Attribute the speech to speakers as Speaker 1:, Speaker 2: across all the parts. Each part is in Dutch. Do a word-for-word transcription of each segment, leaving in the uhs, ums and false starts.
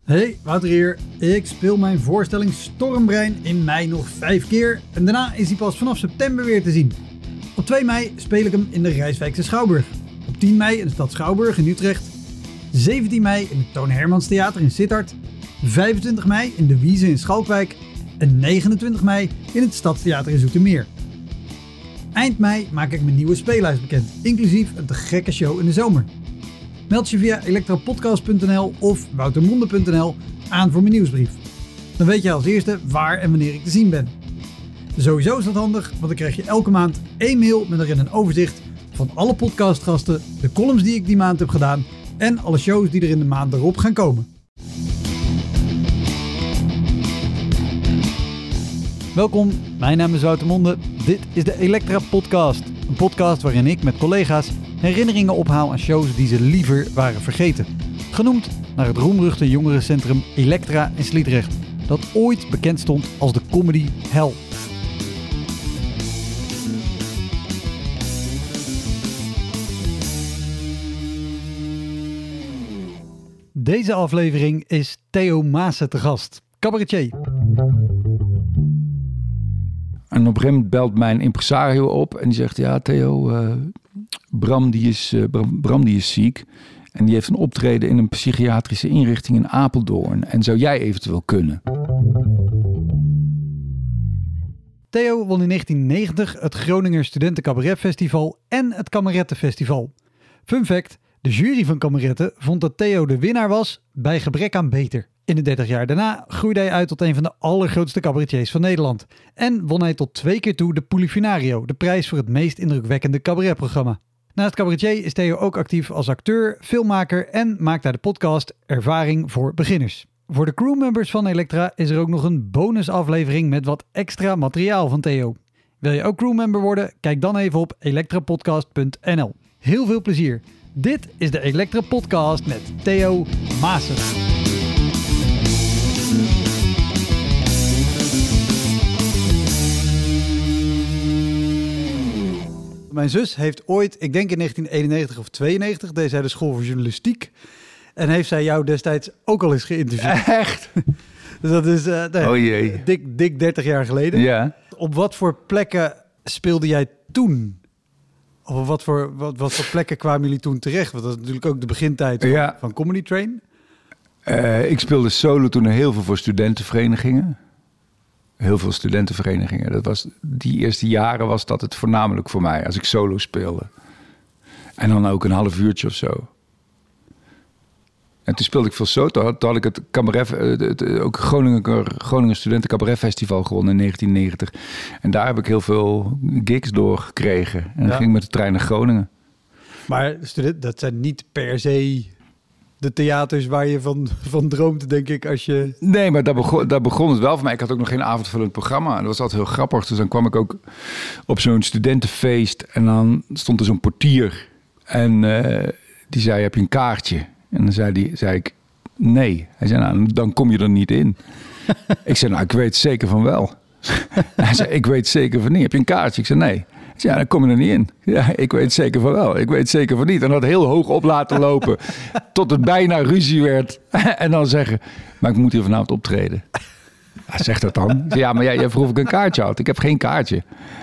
Speaker 1: Hey, Wouter hier. Ik speel mijn voorstelling Stormbrein in mei nog vijf keer en daarna is hij pas vanaf september weer te zien. Op twee mei speel ik hem in de Rijswijkse Schouwburg. Op tien mei in de stad Schouwburg in Utrecht. zeventien mei in het Toon Hermans Theater in Sittard. vijfentwintig mei in de Wieze in Schalkwijk. En negenentwintig mei in het Stadstheater in Zoetermeer. Eind mei maak ik mijn nieuwe speellijst bekend, inclusief een te gekke show in de zomer. Meld je via elektrapodcast punt n l of woutermonde punt n l aan voor mijn nieuwsbrief. Dan weet je als eerste waar en wanneer ik te zien ben. Sowieso is dat handig, want dan krijg je elke maand één mail met erin een overzicht van alle podcastgasten, de columns die ik die maand heb gedaan en alle shows die er in de maand erop gaan komen. Welkom, mijn naam is Wouter Monde. Dit is de Elektra Podcast. Een podcast waarin ik met collega's herinneringen ophaal aan shows die ze liever waren vergeten. Genoemd naar het roemruchte jongerencentrum Elektra in Sliedrecht, dat ooit bekend stond als de comedy hell. Deze aflevering is Theo Maassen te gast, cabaretier.
Speaker 2: En op een gegeven moment belt mijn impresario op en die zegt, ja Theo, uh, Bram, die is, uh, Bram, Bram die is ziek en die heeft een optreden in een psychiatrische inrichting in Apeldoorn. En zou jij eventueel kunnen?
Speaker 1: Theo won in negentien negentig het Groninger Studenten Cabaret Festival en het Kamerettenfestival. Fun fact, de jury van Kameretten vond dat Theo de winnaar was bij gebrek aan beter. In de dertig jaar daarna groeide hij uit tot een van de allergrootste cabaretiers van Nederland. En won hij tot twee keer toe de Polifinario, de prijs voor het meest indrukwekkende cabaretprogramma. Naast cabaretier is Theo ook actief als acteur, filmmaker en maakt hij de podcast Ervaring voor Beginners. Voor de crewmembers van Elektra is er ook nog een bonusaflevering met wat extra materiaal van Theo. Wil je ook crewmember worden? Kijk dan even op elektrapodcast punt n l. Heel veel plezier. Dit is de Elektra Podcast met Theo Maassen. Mijn zus heeft ooit, ik denk in negentien eenennegentig of tweeënnegentig, deed zij de school voor journalistiek. En heeft zij jou destijds ook al eens geïnterviewd.
Speaker 2: Echt?
Speaker 1: Dus dat is uh, nee,
Speaker 2: oh jee.
Speaker 1: Dik, dik dertig jaar geleden.
Speaker 2: Ja.
Speaker 1: Op wat voor plekken speelde jij toen? Of op wat voor, wat, wat voor plekken kwamen jullie toen terecht? Want dat is natuurlijk ook de begintijd van,
Speaker 2: ja.
Speaker 1: van Comedy Train.
Speaker 2: Uh, ik speelde solo toen heel veel voor studentenverenigingen. Heel veel studentenverenigingen. Dat was, die eerste jaren was dat het voornamelijk voor mij, als ik solo speelde. En dan ook een half uurtje of zo. En toen speelde ik veel solo. Toen had, toen had ik het cabaret, het, het, ook Groningen, Groningen Studenten Cabaret Festival gewonnen in negentien negentig. En daar heb ik heel veel gigs door gekregen. En dan ja. ging ik met de trein naar Groningen.
Speaker 1: Maar student, dat zijn niet per se de theaters waar je van, van droomt, denk ik, als je...
Speaker 2: Nee, maar daar begon, daar begon het wel voor mij. Ik had ook nog geen avondvullend programma. En dat was altijd heel grappig. Dus dan kwam ik ook op zo'n studentenfeest en dan stond er zo'n portier. En uh, die zei, heb je een kaartje? En dan zei, die, zei ik, nee. Hij zei, nou, dan kom je er niet in. Ik zei, nou, ik weet zeker van wel. Hij zei, ik weet zeker van niet. Heb je een kaartje? Ik zei, nee. Ik zei, ja, dan kom je er niet in. Ja, ik weet zeker van wel. Ik weet zeker van niet. En dat heel hoog op laten lopen. Tot het bijna ruzie werd. En dan zeggen, maar ik moet hier vanavond optreden. Ja, zeg dat dan. Zei, ja, maar jij, jij vroeg of ik een kaartje had. Ik heb geen kaartje.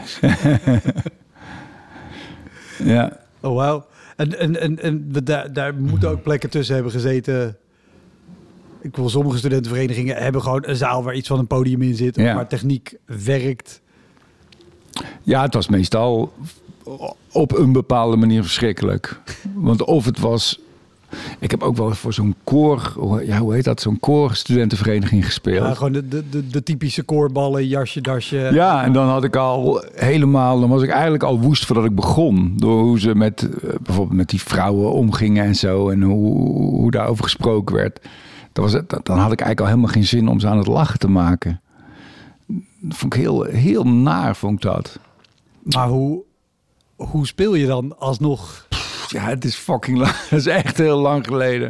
Speaker 2: Ja.
Speaker 1: Oh, wauw. En, en, en, en daar, daar moeten ook plekken tussen hebben gezeten. Ik wil sommige studentenverenigingen hebben gewoon een zaal waar iets van een podium in zit. Ja. Waar techniek werkt.
Speaker 2: Ja, het was meestal op een bepaalde manier verschrikkelijk. Want of het was... Ik heb ook wel voor zo'n koor... Ja, hoe heet dat? Zo'n koorstudentenvereniging gespeeld. Ja,
Speaker 1: gewoon de, de, de, de typische koorballen, jasje, dasje.
Speaker 2: Ja, en dan had ik al helemaal... Dan was ik eigenlijk al woest voordat ik begon. Door hoe ze met bijvoorbeeld met die vrouwen omgingen en zo. En hoe, hoe daarover gesproken werd. Dat was het, dan had ik eigenlijk al helemaal geen zin om ze aan het lachen te maken. Dat vond ik heel, heel naar, vond ik dat.
Speaker 1: Maar hoe, hoe speel je dan alsnog?
Speaker 2: Ja, het is fucking lang. Dat is echt heel lang geleden.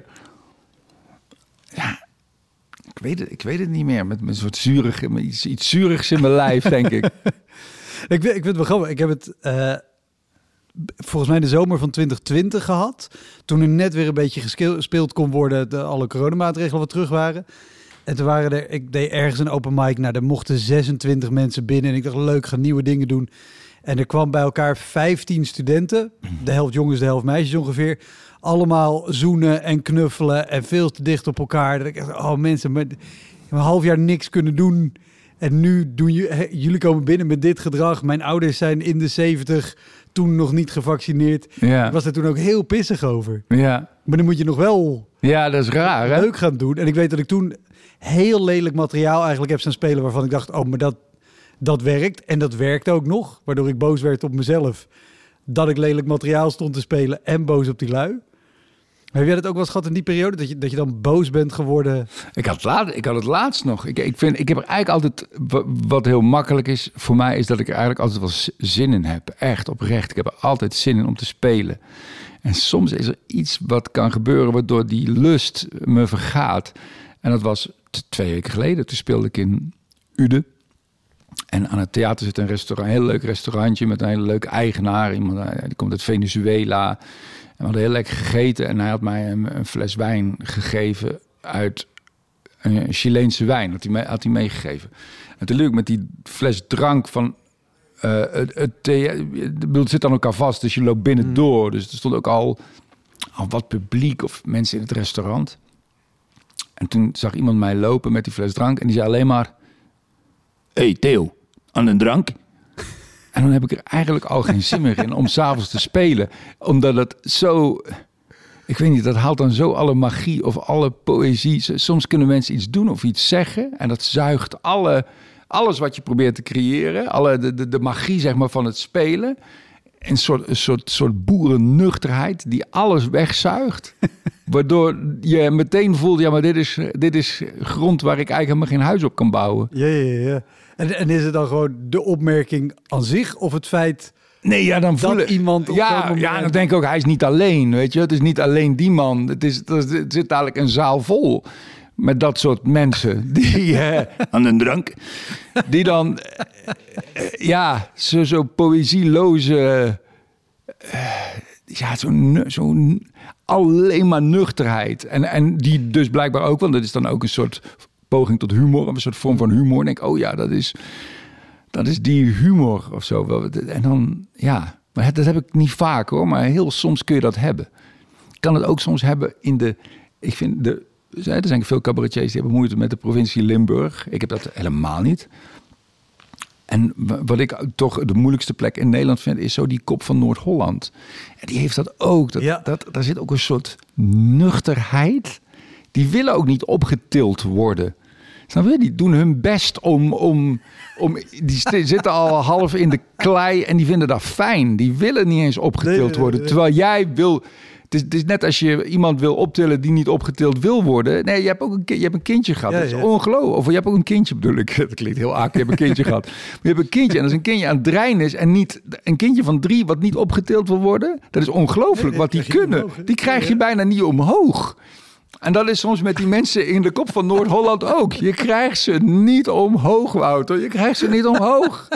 Speaker 2: Ja, ik weet het, ik weet het niet meer. Met, met een soort zuurig, met iets, iets zuurigs in mijn lijf, denk ik.
Speaker 1: ik, ik vind het wel grappig. Ik heb het... Uh, volgens mij de zomer van twintig twintig gehad. Toen er net weer een beetje gespeeld kon worden, de alle coronamaatregelen wat terug waren. En toen waren er, ik deed ergens een open mic, nou, er mochten zesentwintig mensen binnen. En ik dacht, leuk, ga nieuwe dingen doen. En er kwam bij elkaar vijftien studenten, de helft jongens, de helft meisjes ongeveer. Allemaal zoenen en knuffelen en veel te dicht op elkaar. Dat ik echt, oh mensen, maar, een half jaar niks kunnen doen. En nu doen je, jullie komen binnen met dit gedrag. Mijn ouders zijn in de zeventig, toen nog niet gevaccineerd.
Speaker 2: Ja.
Speaker 1: Ik was er toen ook heel pissig over.
Speaker 2: Ja.
Speaker 1: Maar dan moet je nog wel
Speaker 2: Ja, dat is raar, hè?
Speaker 1: leuk gaan doen. En ik weet dat ik toen heel lelijk materiaal eigenlijk heb staan spelen, waarvan ik dacht, oh, maar dat, dat werkt. En dat werkte ook nog, waardoor ik boos werd op mezelf. Dat ik lelijk materiaal stond te spelen en boos op die lui. Heb jij dat ook wel eens gehad in die periode? Dat je, dat je dan boos bent geworden?
Speaker 2: Ik had, laat, ik had het laatst nog. Ik, ik, vind, ik heb er eigenlijk altijd... Wat heel makkelijk is voor mij... is dat ik er eigenlijk altijd wel zin in heb. Echt, oprecht. Ik heb er altijd zin in om te spelen. En soms is er iets wat kan gebeuren... waardoor die lust me vergaat. En dat was t- twee weken geleden. Toen speelde ik in Uden. En aan het theater zit een restaurant, een heel leuk restaurantje... met een hele leuke eigenaar. Iemand die komt uit Venezuela... En we hadden heel lekker gegeten en hij had mij een, een fles wijn gegeven uit een Chileense wijn. Had hij, mee, had hij meegegeven. En toen liep ik met die fles drank van... Uh, het, het, het zit aan elkaar vast, dus je loopt binnen door. Dus er stond ook al, al wat publiek of mensen in het restaurant. En toen zag iemand mij lopen met die fles drank en die zei alleen maar... Hey Theo, aan een drank? En dan heb ik er eigenlijk al geen zin meer in om 's avonds te spelen. Omdat het zo... Ik weet niet, dat haalt dan zo alle magie of alle poëzie. Soms kunnen mensen iets doen of iets zeggen. En dat zuigt alle, alles wat je probeert te creëren. Alle, de, de, de magie zeg maar, van het spelen. Een soort, een soort, soort boerennuchterheid die alles wegzuigt. Waardoor je meteen voelt, ja, maar dit is, dit is grond waar ik eigenlijk helemaal geen huis op kan bouwen.
Speaker 1: Ja, ja, ja. En, en is het dan gewoon de opmerking aan zich of het feit...
Speaker 2: Nee, ja, dan voel
Speaker 1: dat iemand op
Speaker 2: ja,
Speaker 1: zo'n moment...
Speaker 2: ja, dan denk ik ook, hij is niet alleen, weet je. Het is niet alleen die man. Het is, er zit dadelijk een zaal vol met dat soort mensen die eh, aan een drank, die dan, eh, ja, zo, zo poëzieloze, eh, ja, zo'n zo alleen maar nuchterheid. En, en die dus blijkbaar ook, want dat is dan ook een soort poging tot humor, een soort vorm van humor. En denk ik, oh ja, dat is... Dat is die humor of zo. En dan, ja, maar dat heb ik niet vaak hoor. Maar heel soms kun je dat hebben. Ik kan het ook soms hebben in de... Ik vind, de, er zijn veel cabaretiers die hebben moeite met de provincie Limburg. Ik heb dat helemaal niet. En wat ik toch de moeilijkste plek in Nederland vind... is zo die kop van Noord-Holland. En die heeft dat ook. Dat,
Speaker 1: ja.
Speaker 2: dat, daar zit ook een soort nuchterheid. Die willen ook niet opgetild worden... Snap je? Die doen hun best om, om, om... Die zitten al half in de klei en die vinden dat fijn. Die willen niet eens opgetild
Speaker 1: nee, nee,
Speaker 2: worden.
Speaker 1: nee.
Speaker 2: Terwijl jij wil... Het is, het is net als je iemand wil optillen die niet opgetild wil worden. Nee, je hebt ook een, je hebt een kindje gehad.
Speaker 1: Ja,
Speaker 2: dat is
Speaker 1: ja.
Speaker 2: ongelooflijk. Of je hebt ook een kindje, bedoel ik. Dat klinkt heel akelig. Je hebt een kindje gehad. Maar je hebt een kindje en als een kindje aan het dreinen is... en niet een kindje van drie wat niet opgetild wil worden... dat is ongelooflijk
Speaker 1: Nee, nee,
Speaker 2: wat die
Speaker 1: krijg je
Speaker 2: kunnen.
Speaker 1: omhoog, hè?
Speaker 2: Die krijg je
Speaker 1: Ja.
Speaker 2: bijna niet omhoog. En dat is soms met die mensen in de kop van Noord-Holland ook. Je krijgt ze niet omhoog, Wouter. Je krijgt ze niet omhoog.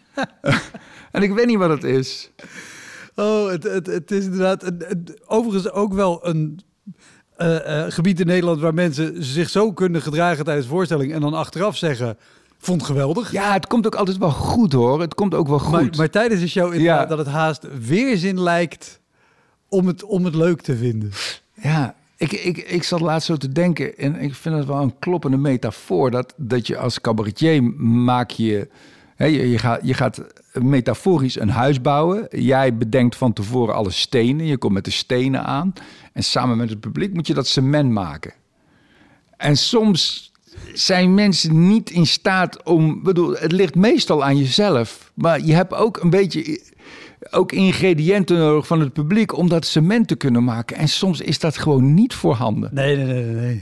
Speaker 2: En ik weet niet wat het is.
Speaker 1: Oh, het, het, het is inderdaad... Het, het, overigens ook wel een uh, uh, gebied in Nederland... waar mensen zich zo kunnen gedragen tijdens de voorstelling... en dan achteraf zeggen, vond geweldig.
Speaker 2: Ja, het komt ook altijd wel goed, hoor. Het komt ook wel goed.
Speaker 1: Maar, maar tijdens de show inderdaad
Speaker 2: Ja.
Speaker 1: dat het haast weerzin lijkt... om het, om het leuk te vinden.
Speaker 2: Ja, ik, ik, ik zat laatst zo te denken... en ik vind het wel een kloppende metafoor... dat, dat je als cabaretier maak je... Hè, je, je, gaat, je gaat metaforisch een huis bouwen. Jij bedenkt van tevoren alle stenen. Je komt met de stenen aan. En samen met het publiek moet je dat cement maken. En soms zijn mensen niet in staat om... Bedoel, het ligt meestal aan jezelf. Maar je hebt ook een beetje... ook ingrediënten nodig van het publiek... om dat cement te kunnen maken. En soms is dat gewoon niet voorhanden.
Speaker 1: Nee, nee, nee, nee.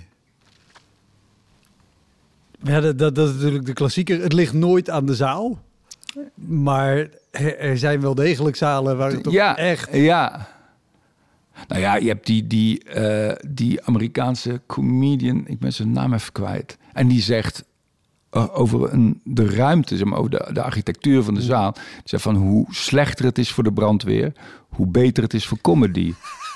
Speaker 1: Ja, dat, dat, dat is natuurlijk de klassieker. Het ligt nooit aan de zaal. Maar er, er zijn wel degelijk zalen waar het toch
Speaker 2: Ja,
Speaker 1: echt...
Speaker 2: ja. Nou ja, je hebt die, die, uh, die Amerikaanse comedian... ik ben zijn naam even kwijt. En die zegt uh, over een, de ruimte, zeg maar, over de, de architectuur van de zaal... die zegt van hoe slechter het is voor de brandweer... hoe beter het is voor comedy.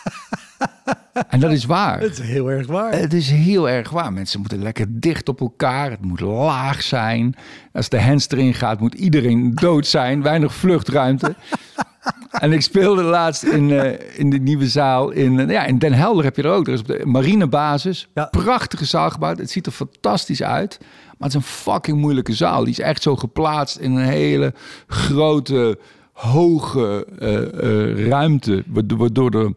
Speaker 2: En dat is waar.
Speaker 1: Het is heel erg waar.
Speaker 2: Het is heel erg waar. Mensen moeten lekker dicht op elkaar. Het moet laag zijn. Als de hens erin gaat, moet iedereen dood zijn. Weinig vluchtruimte. En ik speelde laatst in, uh, in de nieuwe zaal. In, uh, ja, in Den Helder heb je er ook. Er is op de marinebasis. Ja. Prachtige zaal gebouwd. Het ziet er fantastisch uit. Maar het is een fucking moeilijke zaal. Die is echt zo geplaatst in een hele grote, hoge uh, uh, ruimte. Waardoor er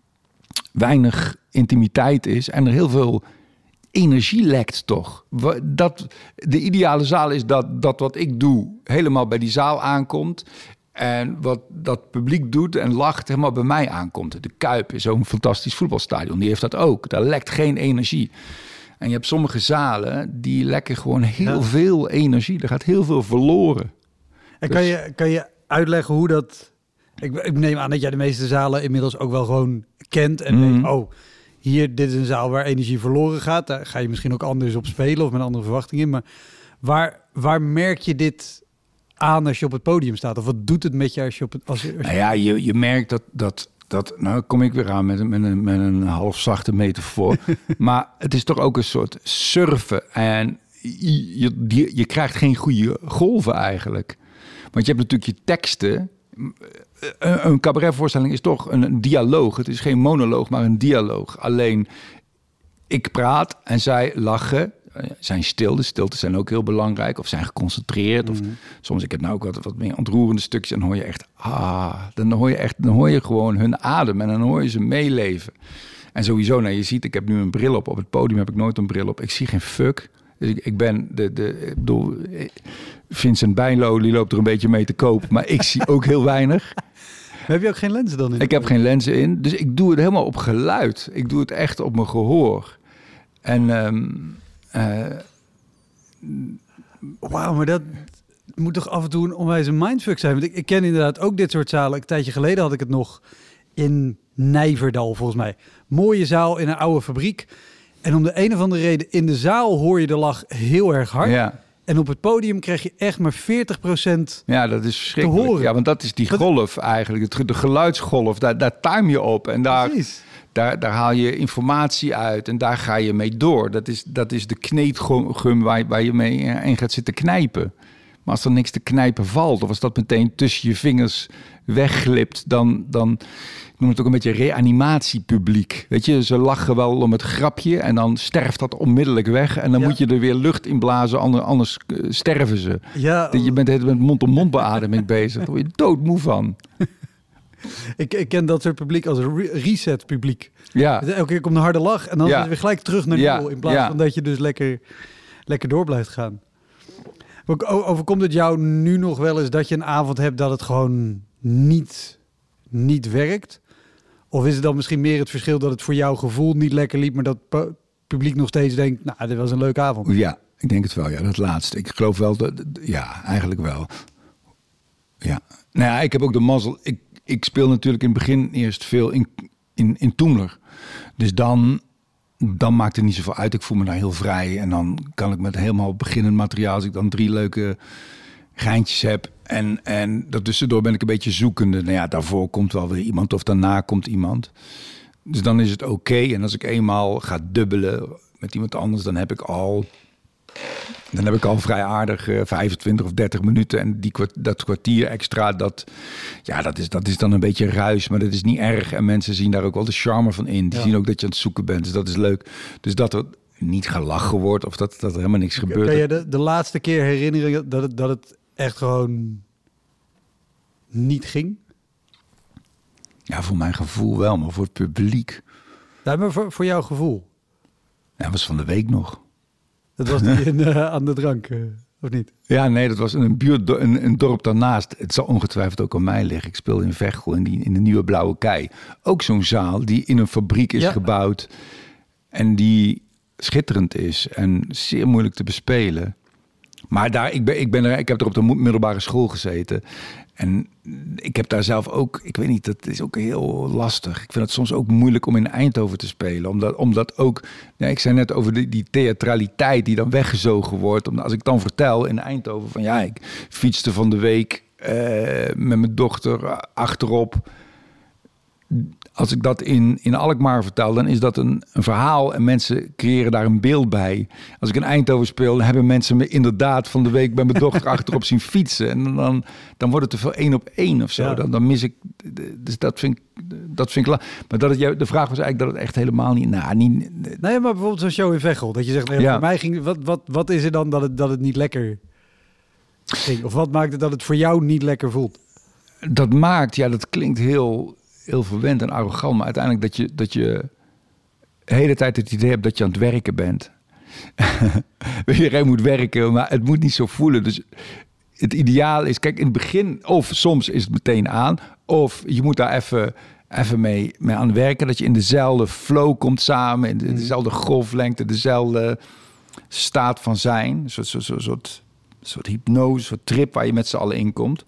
Speaker 2: weinig intimiteit is en er heel veel energie lekt toch. Dat, de ideale zaal is dat, dat wat ik doe helemaal bij die zaal aankomt en wat dat publiek doet en lacht helemaal bij mij aankomt. De Kuip is zo'n fantastisch voetbalstadion, die heeft dat ook. Daar lekt geen energie. En je hebt sommige zalen die lekken gewoon heel ja. veel energie. Er gaat heel veel verloren.
Speaker 1: En dus... kan, je, kan je uitleggen hoe dat... Ik, ik neem aan dat jij de meeste zalen inmiddels ook wel gewoon kent en mm. weet, oh, hier, dit is een zaal waar energie verloren gaat. Daar ga je misschien ook anders op spelen of met andere verwachtingen. Maar waar, waar merk je dit aan als je op het podium staat? Of wat doet het met je als je op het... Als je, als je...
Speaker 2: Nou ja, je, je merkt dat... dat Dat, nou kom ik weer aan met, met, een, met een half zachte metafoor. Maar het is toch ook een soort surfen. En je, je, je krijgt geen goede golven eigenlijk. Want je hebt natuurlijk je teksten. Een, een cabaretvoorstelling is toch een, een dialoog. Het is geen monoloog, maar een dialoog. Alleen ik praat en zij lachen. Zijn stil, de stiltes zijn ook heel belangrijk. Of zijn geconcentreerd. Mm-hmm. Of soms, ik heb nou ook wat, wat meer ontroerende stukjes. En dan hoor je echt, ah, dan hoor je echt, dan hoor je gewoon hun adem. En dan hoor je ze meeleven. En sowieso, nou, je ziet, ik heb nu een bril op. Op het podium heb ik nooit een bril op. Ik zie geen fuck. Dus ik, ik ben de, de, ik bedoel, Vincent Bijlo, die loopt er een beetje mee te koop. Maar ik zie ook heel weinig.
Speaker 1: Heb je ook geen lenzen dan in?
Speaker 2: Ik heb geen lenzen in. Dus ik doe het helemaal op geluid. Ik doe het echt op mijn gehoor. En... Um, Uh,
Speaker 1: Wauw, maar dat moet toch af en toe een onwijze mindfuck zijn? Want ik, ik ken inderdaad ook dit soort zalen. Een tijdje geleden had ik het nog in Nijverdal, volgens mij. Mooie zaal in een oude fabriek. En om de een of andere reden, in de zaal hoor je de lach heel erg hard.
Speaker 2: Ja.
Speaker 1: En op het podium krijg je echt maar veertig procent
Speaker 2: ja, dat is verschrikkelijk. Te horen. Ja, want dat is die golf eigenlijk. De geluidsgolf, daar, daar time je op. En daar... Precies. Daar, daar haal je informatie uit en daar ga je mee door. Dat is, dat is de kneedgum waar, waar je mee in gaat zitten knijpen. Maar als er niks te knijpen valt, of als dat meteen tussen je vingers wegglipt, dan, dan ik noem het ook een beetje reanimatiepubliek. Weet je, ze lachen wel om het grapje en dan sterft dat onmiddellijk weg. En dan ja. moet je er weer lucht in blazen, anders, anders sterven ze. Ja, je bent met mond-op-mond beademing bezig. Daar word je doodmoe van.
Speaker 1: Ik, ik ken dat soort publiek als re- reset publiek.
Speaker 2: Ja.
Speaker 1: Elke keer komt een harde lach en dan ja. is het weer gelijk terug naar nul. Ja. In plaats
Speaker 2: ja.
Speaker 1: van dat je dus lekker, lekker door blijft gaan. Overkomt het jou nu nog wel eens dat je een avond hebt dat het gewoon niet, niet werkt? Of is het dan misschien meer het verschil dat het voor jouw gevoel niet lekker liep, maar dat het publiek nog steeds denkt, nou, dit was een leuke avond?
Speaker 2: Ja, ik denk het wel. Ja, dat laatste. Ik geloof wel dat, ja, eigenlijk wel. Ja. Nou ja, ik heb ook de mazzel. Ik, ik speel natuurlijk in het begin eerst veel in, in, in Toemler. Dus dan, dan maakt het niet zoveel uit. Ik voel me daar heel vrij. En dan kan ik met helemaal beginnend materiaal, als ik dan drie leuke geintjes heb. En, en daartussendoor ben ik een beetje zoekende. Nou ja, daarvoor komt wel weer iemand of daarna komt iemand. Dus dan is het oké. Okay. En als ik eenmaal ga dubbelen met iemand anders, dan heb ik al... Dan heb ik al vrij aardig uh, vijfentwintig of dertig minuten. En die, dat kwartier extra, dat, ja, dat, is, dat is dan een beetje ruis. Maar dat is niet erg. En mensen zien daar ook wel de charme van in. Die ja. zien ook dat je aan het zoeken bent. Dus dat is leuk. Dus dat er niet gelachen wordt of dat, dat er helemaal niks gebeurt.
Speaker 1: Kan je de, de laatste keer herinneren dat het, dat het echt gewoon niet ging?
Speaker 2: Ja, voor mijn gevoel wel. Maar voor het publiek.
Speaker 1: Ja, maar voor, voor jouw gevoel?
Speaker 2: Ja, dat was van de week nog.
Speaker 1: Dat was die in, uh, aan de drank, uh, of niet?
Speaker 2: Ja, nee, dat was een, buurt, een, een dorp daarnaast. Het zal ongetwijfeld ook aan mij liggen. Ik speelde in Veghel in, die, in de Nieuwe Blauwe Kei. Ook zo'n zaal die in een fabriek is ja. gebouwd. En die schitterend is en zeer moeilijk te bespelen. Maar daar, ik, ben, ik, ben er, ik heb er op de middelbare school gezeten. En ik heb daar zelf ook, ik weet niet, dat is ook heel lastig. Ik vind het soms ook moeilijk om in Eindhoven te spelen. Omdat, omdat ook, ja, ik zei net over die, die theatraliteit die dan weggezogen wordt. Omdat als ik dan vertel in Eindhoven van ja, ik fietste van de week uh, met mijn dochter achterop als ik dat in, in Alkmaar vertel, dan is dat een, een verhaal en mensen creëren daar een beeld bij. Als ik in Eindhoven speel, dan hebben mensen me inderdaad van de week bij mijn dochter achterop zien fietsen. En dan, dan wordt het te veel één op één of zo. Ja. Dan, dan mis ik, dus dat vind ik, dat vind ik la- Maar dat het, de vraag was eigenlijk dat het echt helemaal niet... Nou, niet
Speaker 1: nee, maar bijvoorbeeld zo'n show in Veghel, dat je zegt, nee, ja. voor mij ging, wat, wat, wat is er dan dat het, dat het niet lekker ging? Of wat maakt het dat het voor jou niet lekker voelt?
Speaker 2: Dat maakt, ja, dat klinkt heel... heel verwend en arrogant, maar uiteindelijk dat je, dat je de hele tijd het idee hebt dat je aan het werken bent. Iedereen moet werken, maar het moet niet zo voelen. Dus het ideaal is, kijk, in het begin, of soms is het meteen aan, of je moet daar even, even mee, mee aan werken, dat je in dezelfde flow komt samen, in, de, in dezelfde golflengte, dezelfde staat van zijn, een soort, soort, soort, soort, soort hypnose, een soort trip waar je met z'n allen in komt.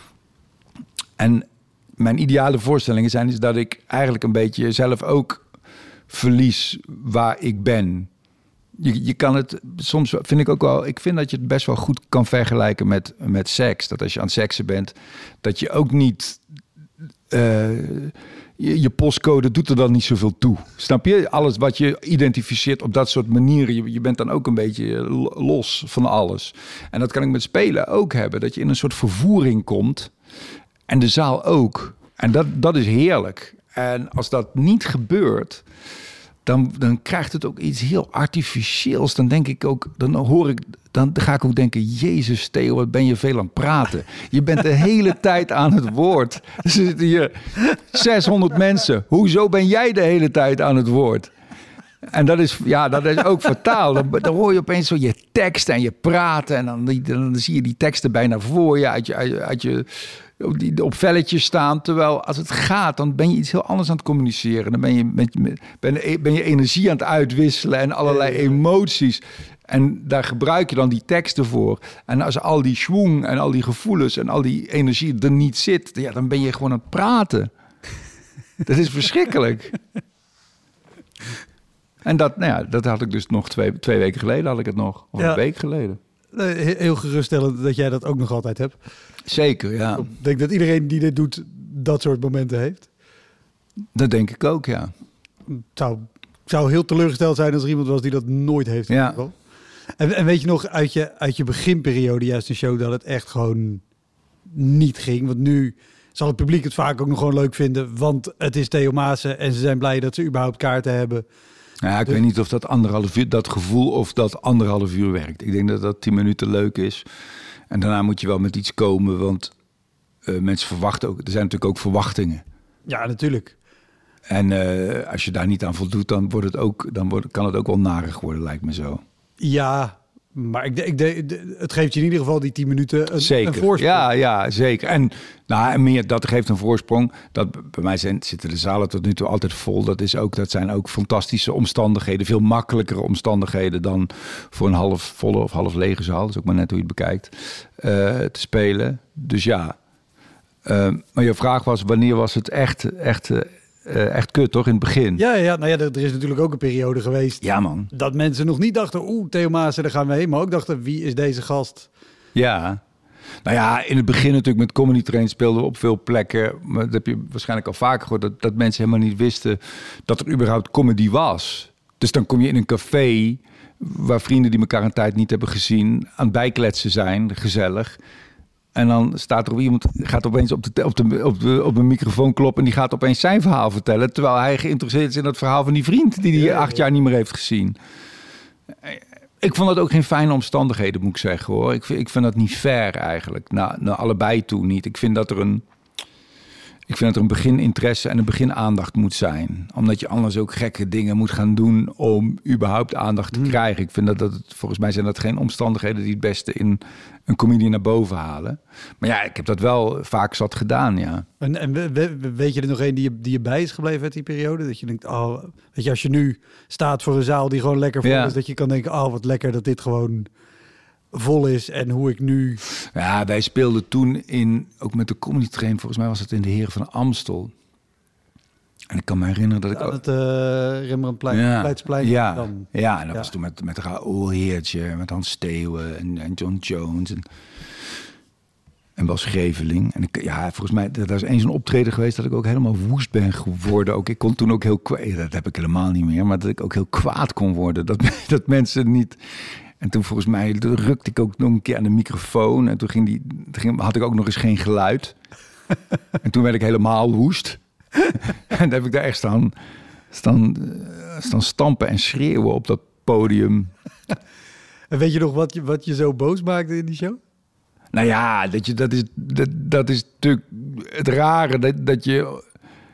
Speaker 2: En mijn ideale voorstellingen zijn is dat ik eigenlijk een beetje zelf ook verlies waar ik ben. Je, je kan het soms, vind ik ook wel, ik vind dat je het best wel goed kan vergelijken met, met seks. Dat als je aan het seksen bent, dat je ook niet, uh, je, je postcode doet er dan niet zoveel toe. Snap je? Alles wat je identificeert op dat soort manieren, je, je bent dan ook een beetje los van alles. En dat kan ik met spelen ook hebben, dat je in een soort vervoering komt. En de zaal ook. En dat, dat is heerlijk. En als dat niet gebeurt, dan, dan krijgt het ook iets heel artificieels. Dan denk ik ook, dan hoor ik, dan ga ik ook denken, Jezus Theo, wat ben je veel aan het praten. Je bent de hele tijd aan het woord. Er zitten hier zeshonderd mensen. Hoezo ben jij de hele tijd aan het woord? En dat is, ja, dat is ook fataal. Dan, dan hoor je opeens zo je teksten en je praten. En dan, dan, dan zie je die teksten bijna voor je uit je, uit, uit je die op velletjes staan. Terwijl als het gaat, dan ben je iets heel anders aan het communiceren. Dan ben je, met, met, ben, ben je energie aan het uitwisselen en allerlei emoties. En daar gebruik je dan die teksten voor. En als al die schwung en al die gevoelens en al die energie er niet zit, ja, dan ben je gewoon aan het praten. Dat is verschrikkelijk. En dat, nou ja, dat had ik dus nog twee, twee weken geleden, had ik het nog. Of ja. een week geleden.
Speaker 1: Heel geruststellend dat jij dat ook nog altijd hebt.
Speaker 2: Zeker, ja.
Speaker 1: Ik denk dat iedereen die dit doet, dat soort momenten heeft.
Speaker 2: Dat denk ik ook, ja.
Speaker 1: Het zou, zou heel teleurgesteld zijn als er iemand was die dat nooit heeft. In
Speaker 2: ja.
Speaker 1: En, en weet je nog uit je, uit je beginperiode, juist een show, dat het echt gewoon niet ging? Want nu zal het publiek het vaak ook nog gewoon leuk vinden, want het is Theo Maassen en ze zijn blij dat ze überhaupt kaarten hebben.
Speaker 2: Ja, ik dus... weet niet of dat anderhalf uur, dat gevoel of dat anderhalf uur werkt. Ik denk dat dat tien minuten leuk is. En daarna moet je wel met iets komen, want uh, mensen verwachten ook. Er zijn natuurlijk ook verwachtingen.
Speaker 1: Ja, natuurlijk.
Speaker 2: En uh, als je daar niet aan voldoet, dan wordt het ook, dan wordt, kan het ook wel narig worden, lijkt me zo.
Speaker 1: Ja, maar ik, ik, ik, het geeft je in ieder geval die tien minuten een,
Speaker 2: zeker.
Speaker 1: een voorsprong.
Speaker 2: Ja, ja, zeker. En, nou, en meer, dat geeft een voorsprong. Dat, bij mij zijn, zitten de zalen tot nu toe altijd vol. Dat, is ook, dat zijn ook fantastische omstandigheden. Veel makkelijkere omstandigheden dan voor een half volle of half lege zaal. Dat is ook maar net hoe je het bekijkt. Uh, te spelen. Dus ja. Uh, maar je vraag was, wanneer was het echt... echt uh, Uh, echt kut, toch? In het begin.
Speaker 1: Ja, ja, nou ja, er is natuurlijk ook een periode geweest...
Speaker 2: Ja, man.
Speaker 1: Dat mensen nog niet dachten... oeh, Theo Maassen, daar gaan we heen. Maar ook dachten, wie is deze gast?
Speaker 2: Ja. Nou ja, in het begin natuurlijk met Comedy Train speelden we op veel plekken. Maar dat heb je waarschijnlijk al vaker gehoord... dat, dat mensen helemaal niet wisten dat er überhaupt comedy was. Dus dan kom je in een café... waar vrienden die elkaar een tijd niet hebben gezien... aan het bijkletsen zijn, gezellig... En dan staat er iemand, gaat opeens op de, op, de, op, de, op een microfoon kloppen... en die gaat opeens zijn verhaal vertellen... terwijl hij geïnteresseerd is in het verhaal van die vriend... die hij ja, acht jaar niet meer heeft gezien. Ik vond dat ook geen fijne omstandigheden, moet ik zeggen, hoor. Ik vind, ik vind dat niet fair eigenlijk. Nou, nou, allebei toe niet. Ik vind dat er een... Ik vind dat er een begininteresse en een beginaandacht moet zijn. Omdat je anders ook gekke dingen moet gaan doen... om überhaupt aandacht te hmm. krijgen. Ik vind dat, dat het, volgens mij zijn dat geen omstandigheden... die het beste in een comedie naar boven halen. Maar ja, ik heb dat wel vaak zat gedaan, ja.
Speaker 1: En, en we, we, weet je er nog een die je, die je bij is gebleven uit die periode? Dat je denkt, oh, weet je, als je nu staat voor een zaal die gewoon lekker vol ja. is... dat je kan denken, oh, wat lekker dat dit gewoon... vol is en hoe ik nu...
Speaker 2: Ja, wij speelden toen in, ook met de Comedy Train, volgens mij was het in de Heren van Amstel. En ik kan me herinneren dat ik...
Speaker 1: Aan het uh, Rembrandtplein,
Speaker 2: ja,
Speaker 1: Leidsplein.
Speaker 2: Ja,
Speaker 1: dan.
Speaker 2: ja, en dat
Speaker 1: ja.
Speaker 2: was toen met, met Raoul Heertje, met Hans Steeuwen en, en John Jones. En, En wel Scheveling. En ik, ja, volgens mij, daar is eens een optreden geweest dat ik ook helemaal woest ben geworden. Ook, ik kon toen ook heel kwaad, dat heb ik helemaal niet meer, maar dat ik ook heel kwaad kon worden. Dat, dat mensen niet... En toen volgens mij rukte ik ook nog een keer aan de microfoon. En toen ging die, toen ging, had ik ook nog eens geen geluid. En toen werd ik helemaal woest. En dan heb ik daar echt staan, staan, staan stampen en schreeuwen op dat podium.
Speaker 1: En weet je nog wat je, wat je zo boos maakte in die show?
Speaker 2: Nou ja, dat, je, dat, is, dat, dat is natuurlijk het rare. Dat, dat je...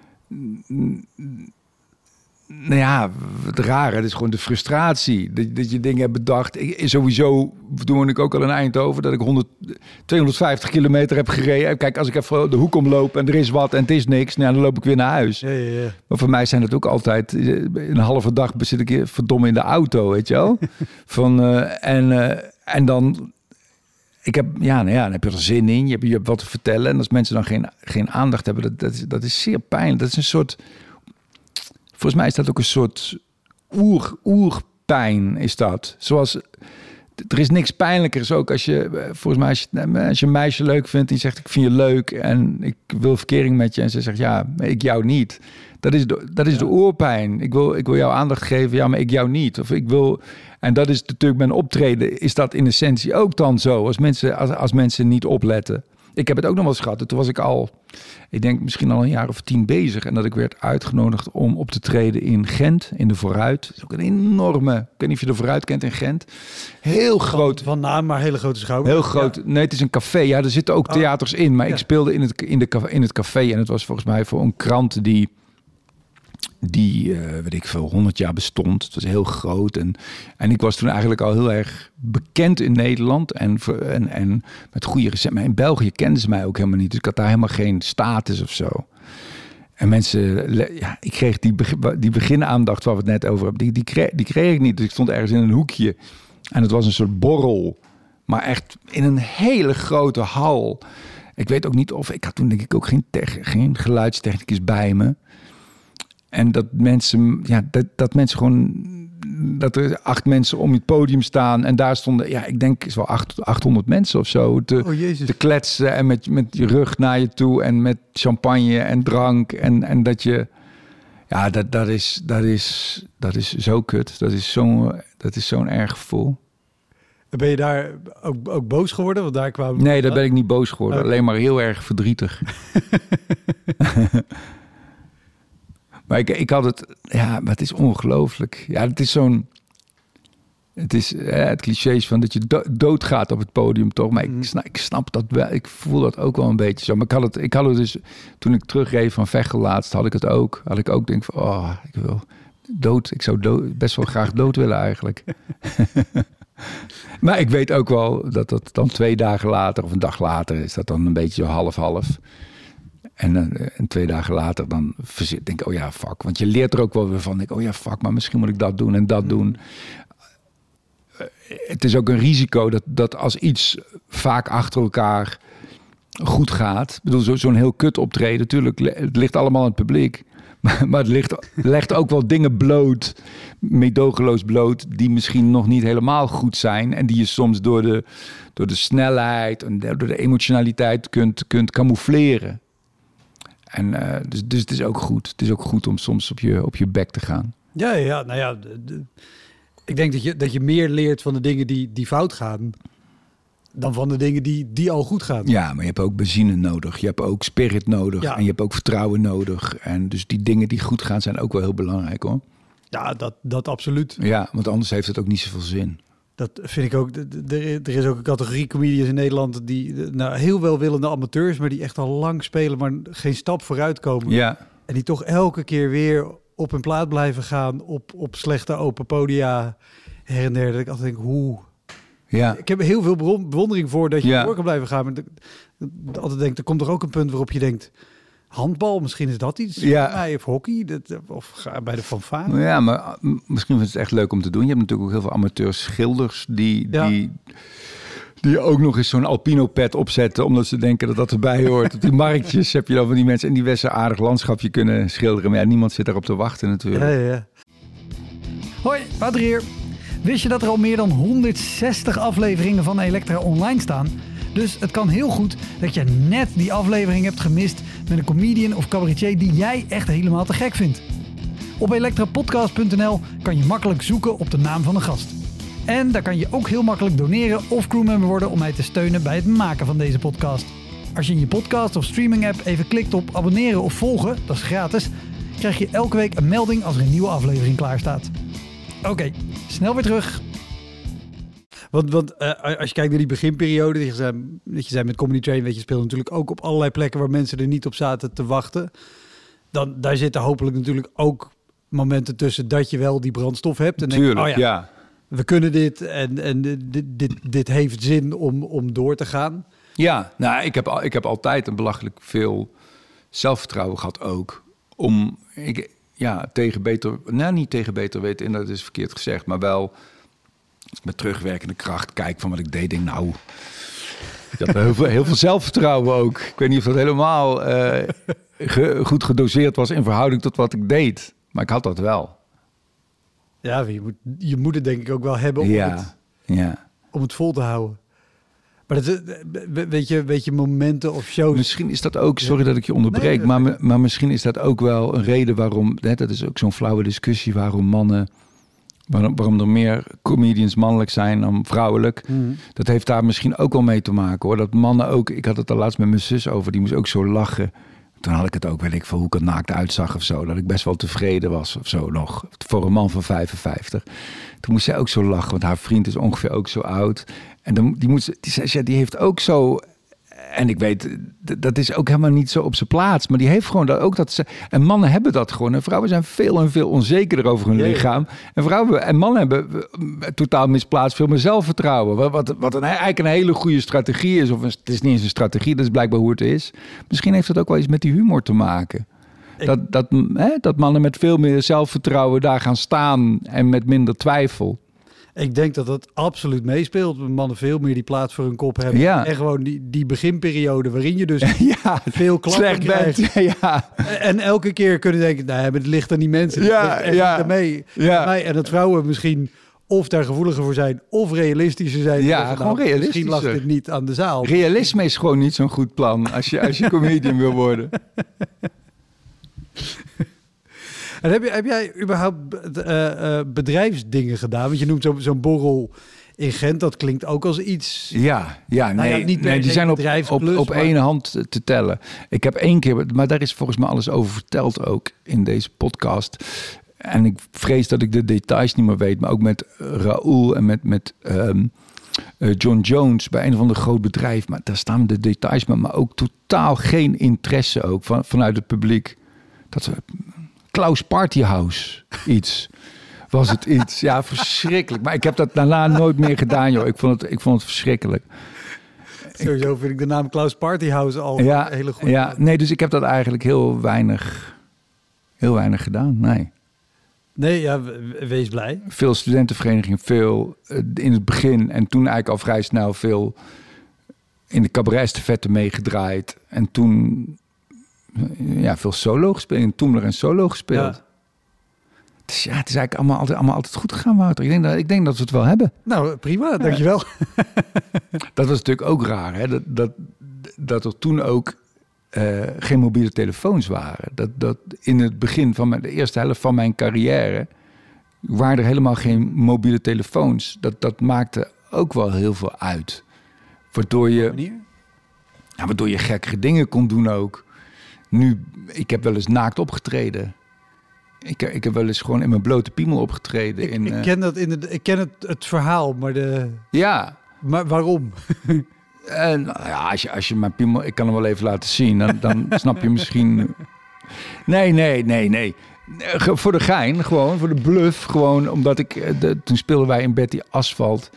Speaker 2: Nou ja, het rare, het is gewoon de frustratie. Dat, dat je dingen hebt bedacht. Ik, sowieso, toen woon ik ook al in Eindhoven, dat ik honderd, tweehonderdvijftig kilometer heb gereden. Kijk, als ik even de hoek omloop en er is wat en het is niks, nou, dan loop ik weer naar huis. Ja, ja, ja. Maar voor mij zijn het ook altijd, een halve dag zit ik verdomme in de auto, weet je wel. Van, uh, en, uh, en dan... Ik heb, ja, nou ja, dan heb je er zin in. Je hebt, je hebt wat te vertellen. En als mensen dan geen, geen aandacht hebben, dat, dat, is, dat is zeer pijnlijk. Dat is een soort... Volgens mij is dat ook een soort oer, oerpijn, is dat. Zoals... Er is niks pijnlijkers ook als je... Volgens mij als je, als je een meisje leuk vindt... en die zegt, ik vind je leuk en ik wil verkering met je... en ze zegt, ja, ik jou niet. Dat is de, dat is ja. de oorpijn. Ik wil, ik wil jou aandacht geven, ja, maar ik jou niet. Of ik wil... En dat is natuurlijk mijn optreden... is dat in essentie ook dan zo... als mensen, als, als mensen niet opletten. Ik heb het ook nog wel eens gehad. Toen was ik al... ik denk misschien al een jaar of tien bezig... en dat ik werd uitgenodigd om op te treden in Gent... in de Vooruit. Dat is ook een enorme... ik weet niet of je de Vooruit kent in Gent. Heel groot...
Speaker 1: Van naam, maar hele grote schouder.
Speaker 2: Heel groot... Ja. Nee, het is een café. Ja, er zitten ook theaters in. Maar ja. ik speelde in het, in, de, in het café... en het was volgens mij voor een krant die... die, uh, weet ik veel, honderd jaar bestond. Het was heel groot. En, en ik was toen eigenlijk al heel erg bekend in Nederland. En, en, en met goede recept. Maar in België kenden ze mij ook helemaal niet. Dus ik had daar helemaal geen status of zo. En mensen... Ja, ik kreeg die, die beginaandacht waar we het net over hebben. Die, die, kreeg, die kreeg ik niet. Dus ik stond ergens in een hoekje. En het was een soort borrel. Maar echt in een hele grote hal. Ik weet ook niet of... Ik had toen denk ik ook geen, tech, geen geluidstechnicus bij me. En dat mensen, ja, dat, dat mensen gewoon, dat er acht mensen om het podium staan en daar stonden, ja, ik denk zo acht, achthonderd mensen of zo te, oh, te kletsen en met, met je rug naar je toe en met champagne en drank en, en dat je, ja, dat, dat is, dat is, dat is zo kut. Dat is zo'n, dat is zo'n erg gevoel.
Speaker 1: Ben je daar ook, ook boos geworden? Want daar kwamen...
Speaker 2: Nee, daar ben ik niet boos geworden. Okay. Alleen maar heel erg verdrietig. Maar ik, ik had het... Ja, maar het is ongelooflijk. Ja, het is zo'n... Het is eh, het cliché van dat je do- doodgaat op het podium, toch? Maar ik snap, ik snap dat wel. Ik voel dat ook wel een beetje zo. Maar ik had het, ik had het dus... Toen ik terugreed van Veghel laatst, had ik het ook. Had ik ook denk van... Oh, ik wil dood. Ik zou dood, best wel graag dood willen eigenlijk. Maar ik weet ook wel dat dat dan twee dagen later... of een dag later is dat dan een beetje half-half... En, uh, en twee dagen later dan verzit, denk ik, oh ja, fuck. Want je leert er ook wel weer van. Denk, oh ja, fuck, maar misschien moet ik dat doen en dat mm. doen. Uh, het is ook een risico dat, dat als iets vaak achter elkaar goed gaat... Ik bedoel, zo, zo'n heel kut optreden, natuurlijk, het ligt allemaal aan het publiek. Maar, maar het ligt, legt ook wel dingen bloot, meedogenloos bloot... die misschien nog niet helemaal goed zijn... en die je soms door de, door de snelheid en door de emotionaliteit kunt, kunt camoufleren. En uh, dus, dus het is ook goed. Het is ook goed om soms op je, op je bek te gaan.
Speaker 1: Ja, ja, nou ja. De, de, ik denk dat je, dat je meer leert van de dingen die, die fout gaan... dan van de dingen die, die al goed gaan.
Speaker 2: Ja, maar je hebt ook benzine nodig. Je hebt ook spirit nodig. Ja. En je hebt ook vertrouwen nodig. En dus die dingen die goed gaan zijn ook wel heel belangrijk, hoor.
Speaker 1: Ja, dat, dat absoluut.
Speaker 2: Ja, want anders heeft het ook niet zoveel zin.
Speaker 1: Dat vind ik ook. Er is ook een categorie comedians in Nederland die, nou, heel welwillende amateurs, maar die echt al lang spelen, maar geen stap vooruit komen.
Speaker 2: Ja.
Speaker 1: En die toch elke keer weer op hun plaat blijven gaan, op, op slechte open podia her en der. Dat ik altijd denk, hoe...
Speaker 2: Ja.
Speaker 1: Ik heb er heel veel bewondering voor dat je ja. door kan blijven gaan. Maar ik altijd denk, er komt er ook een punt waarop je denkt... handbal, misschien is dat iets
Speaker 2: ja.
Speaker 1: bij mij, of hockey, dat, of ga bij de fanfare.
Speaker 2: Ja, maar misschien is het echt leuk om te doen. Je hebt natuurlijk ook heel veel amateurs, schilders die, ja. die, die ook nog eens zo'n alpino pet opzetten, omdat ze denken dat dat erbij hoort. Op die marktjes heb je dan van die mensen en die best een aardig landschapje kunnen schilderen. Maar ja, niemand zit daarop te wachten natuurlijk.
Speaker 1: Ja, ja, ja. Hoi, Wouter hier. Wist je dat er al meer dan honderdzestig afleveringen van Elektra online staan? Dus het kan heel goed dat je net die aflevering hebt gemist met een comedian of cabaretier die jij echt helemaal te gek vindt. Op elektrapodcast punt n l kan je makkelijk zoeken op de naam van de gast. En daar kan je ook heel makkelijk doneren of crewmember worden om mij te steunen bij het maken van deze podcast. Als je in je podcast of streaming app even klikt op abonneren of volgen, dat is gratis, krijg je elke week een melding als er een nieuwe aflevering klaar staat. Oké, okay, snel weer terug. Want, want uh, als je kijkt naar die beginperiode, dat je zei, dat je zei met Comedy Train, weet je, speelde natuurlijk ook op allerlei plekken waar mensen er niet op zaten te wachten. Dan, daar zitten hopelijk natuurlijk ook momenten tussen dat je wel die brandstof hebt. En
Speaker 2: Tuurlijk,
Speaker 1: denk, oh ja,
Speaker 2: ja.
Speaker 1: We kunnen dit en, en dit, dit, dit heeft zin om, om door te gaan.
Speaker 2: Ja, nou, ik heb, ik heb altijd een belachelijk veel zelfvertrouwen gehad ook. Om, ik, ja, tegen beter, nou niet tegen beter weten, en dat is verkeerd gezegd, maar wel als ik met terugwerkende kracht kijk van wat ik deed, denk nou, ik had heel veel, heel veel zelfvertrouwen ook. Ik weet niet of dat helemaal uh, ge, goed gedoseerd was in verhouding tot wat ik deed, maar ik had dat wel.
Speaker 1: Ja, je moet, je moet het denk ik ook wel hebben om,
Speaker 2: ja,
Speaker 1: het,
Speaker 2: ja.
Speaker 1: om het vol te houden. Maar dat, weet, je, weet je, momenten of shows...
Speaker 2: Misschien is dat ook, sorry dat ik je onderbreek, nee, maar, maar misschien is dat ook wel een reden waarom, hè, dat is ook zo'n flauwe discussie, waarom mannen, waarom, waarom er meer comedians mannelijk zijn dan vrouwelijk. Mm. Dat heeft daar misschien ook wel mee te maken hoor. Dat mannen ook, ik had het al laatst met mijn zus over, die moest ook zo lachen. Toen had ik het ook, weet ik veel, hoe ik het naakt uitzag of zo. Dat ik best wel tevreden was of zo nog. Voor een man van vijfenvijftig. Toen moest zij ook zo lachen, want haar vriend is ongeveer ook zo oud. En dan, die, moest, die zei, ja, die heeft ook zo... En ik weet, dat is ook helemaal niet zo op zijn plaats. Maar die heeft gewoon dat ook. Dat ze, en mannen hebben dat gewoon. En vrouwen zijn veel en veel onzekerder over hun Jee.
Speaker 1: lichaam.
Speaker 2: En, vrouwen, en mannen hebben totaal misplaatst veel meer zelfvertrouwen. Wat, wat, wat een, eigenlijk een hele goede strategie is. Of een, het is niet eens een strategie, dat is blijkbaar hoe het is. Misschien heeft het ook wel iets met die humor te maken. Ik... Dat, dat, hè, dat mannen met veel meer zelfvertrouwen daar gaan staan. En met minder twijfel.
Speaker 1: Ik denk dat dat absoluut meespeelt. Mannen veel meer die plaats voor hun kop hebben.
Speaker 2: Ja.
Speaker 1: En gewoon die, die beginperiode waarin je dus
Speaker 2: ja,
Speaker 1: veel klappen krijgt.
Speaker 2: Ja.
Speaker 1: En elke keer kunnen denken, nou, het ligt aan die mensen.
Speaker 2: Ja,
Speaker 1: en
Speaker 2: ja.
Speaker 1: daarmee.
Speaker 2: Ja.
Speaker 1: Mij, en dat vrouwen misschien of daar gevoeliger voor zijn, of realistischer zijn.
Speaker 2: Ja,
Speaker 1: of,
Speaker 2: gewoon
Speaker 1: nou,
Speaker 2: realistischer.
Speaker 1: Misschien lag dit niet aan de zaal.
Speaker 2: Realisme is gewoon niet zo'n goed plan als je, als je comedian wil worden.
Speaker 1: En heb, je, heb jij überhaupt uh, uh, bedrijfsdingen gedaan? Want je noemt zo, zo'n borrel in Gent, dat klinkt ook als iets...
Speaker 2: Ja, ja, nee,
Speaker 1: nou ja, niet
Speaker 2: nee die zijn op, op, op
Speaker 1: maar...
Speaker 2: één hand te tellen. Ik heb één keer, maar daar is volgens mij alles over verteld ook in deze podcast. En ik vrees dat ik de details niet meer weet, maar ook met Raoul en met, met um, uh, John Jones bij een of ander groot bedrijf. Maar daar staan de details, maar, maar ook totaal geen interesse ook van, vanuit het publiek. Dat we... Klaus Partyhouse, iets. Was het iets? Ja, verschrikkelijk. Maar ik heb dat daarna nooit meer gedaan, joh. Ik vond het, ik vond het verschrikkelijk.
Speaker 1: Sowieso vind ik de naam Klaus Partyhouse al
Speaker 2: ja,
Speaker 1: een hele goede.
Speaker 2: Ja, nee, dus ik heb dat eigenlijk heel weinig, heel weinig gedaan, nee.
Speaker 1: Nee, ja, wees blij.
Speaker 2: Veel studentenverenigingen, veel uh, in het begin en toen eigenlijk al vrij snel veel in de cabaretstafette meegedraaid. En toen... Ja, veel solo gespeeld. In Toemler en solo gespeeld. Ja. Dus ja, het is eigenlijk allemaal altijd, allemaal altijd goed gegaan, Wouter. Ik denk, dat, ik denk dat we het wel hebben.
Speaker 1: Nou, prima. Dankjewel.
Speaker 2: Dat was natuurlijk ook raar, hè? Dat, dat, dat er toen ook uh, geen mobiele telefoons waren. Dat, dat in het begin van mijn, de eerste helft van mijn carrière... waren er helemaal geen mobiele telefoons. Dat, dat maakte ook wel heel veel uit. Waardoor je, ja, waardoor je gekkere dingen kon doen ook. Nu, ik heb wel eens naakt opgetreden. Ik, ik heb wel eens gewoon in mijn blote piemel opgetreden.
Speaker 1: Ik,
Speaker 2: in,
Speaker 1: ik
Speaker 2: uh...
Speaker 1: ken, dat in de, ik ken het, het verhaal, maar de...
Speaker 2: Ja.
Speaker 1: Maar waarom?
Speaker 2: En, ja, als je, als je mijn piemel... Ik kan hem wel even laten zien. Dan, dan snap je misschien... Nee, nee, nee, nee. Voor de gein, gewoon. Voor de bluff. Gewoon omdat ik... De, toen speelden wij in Betty Asphalt.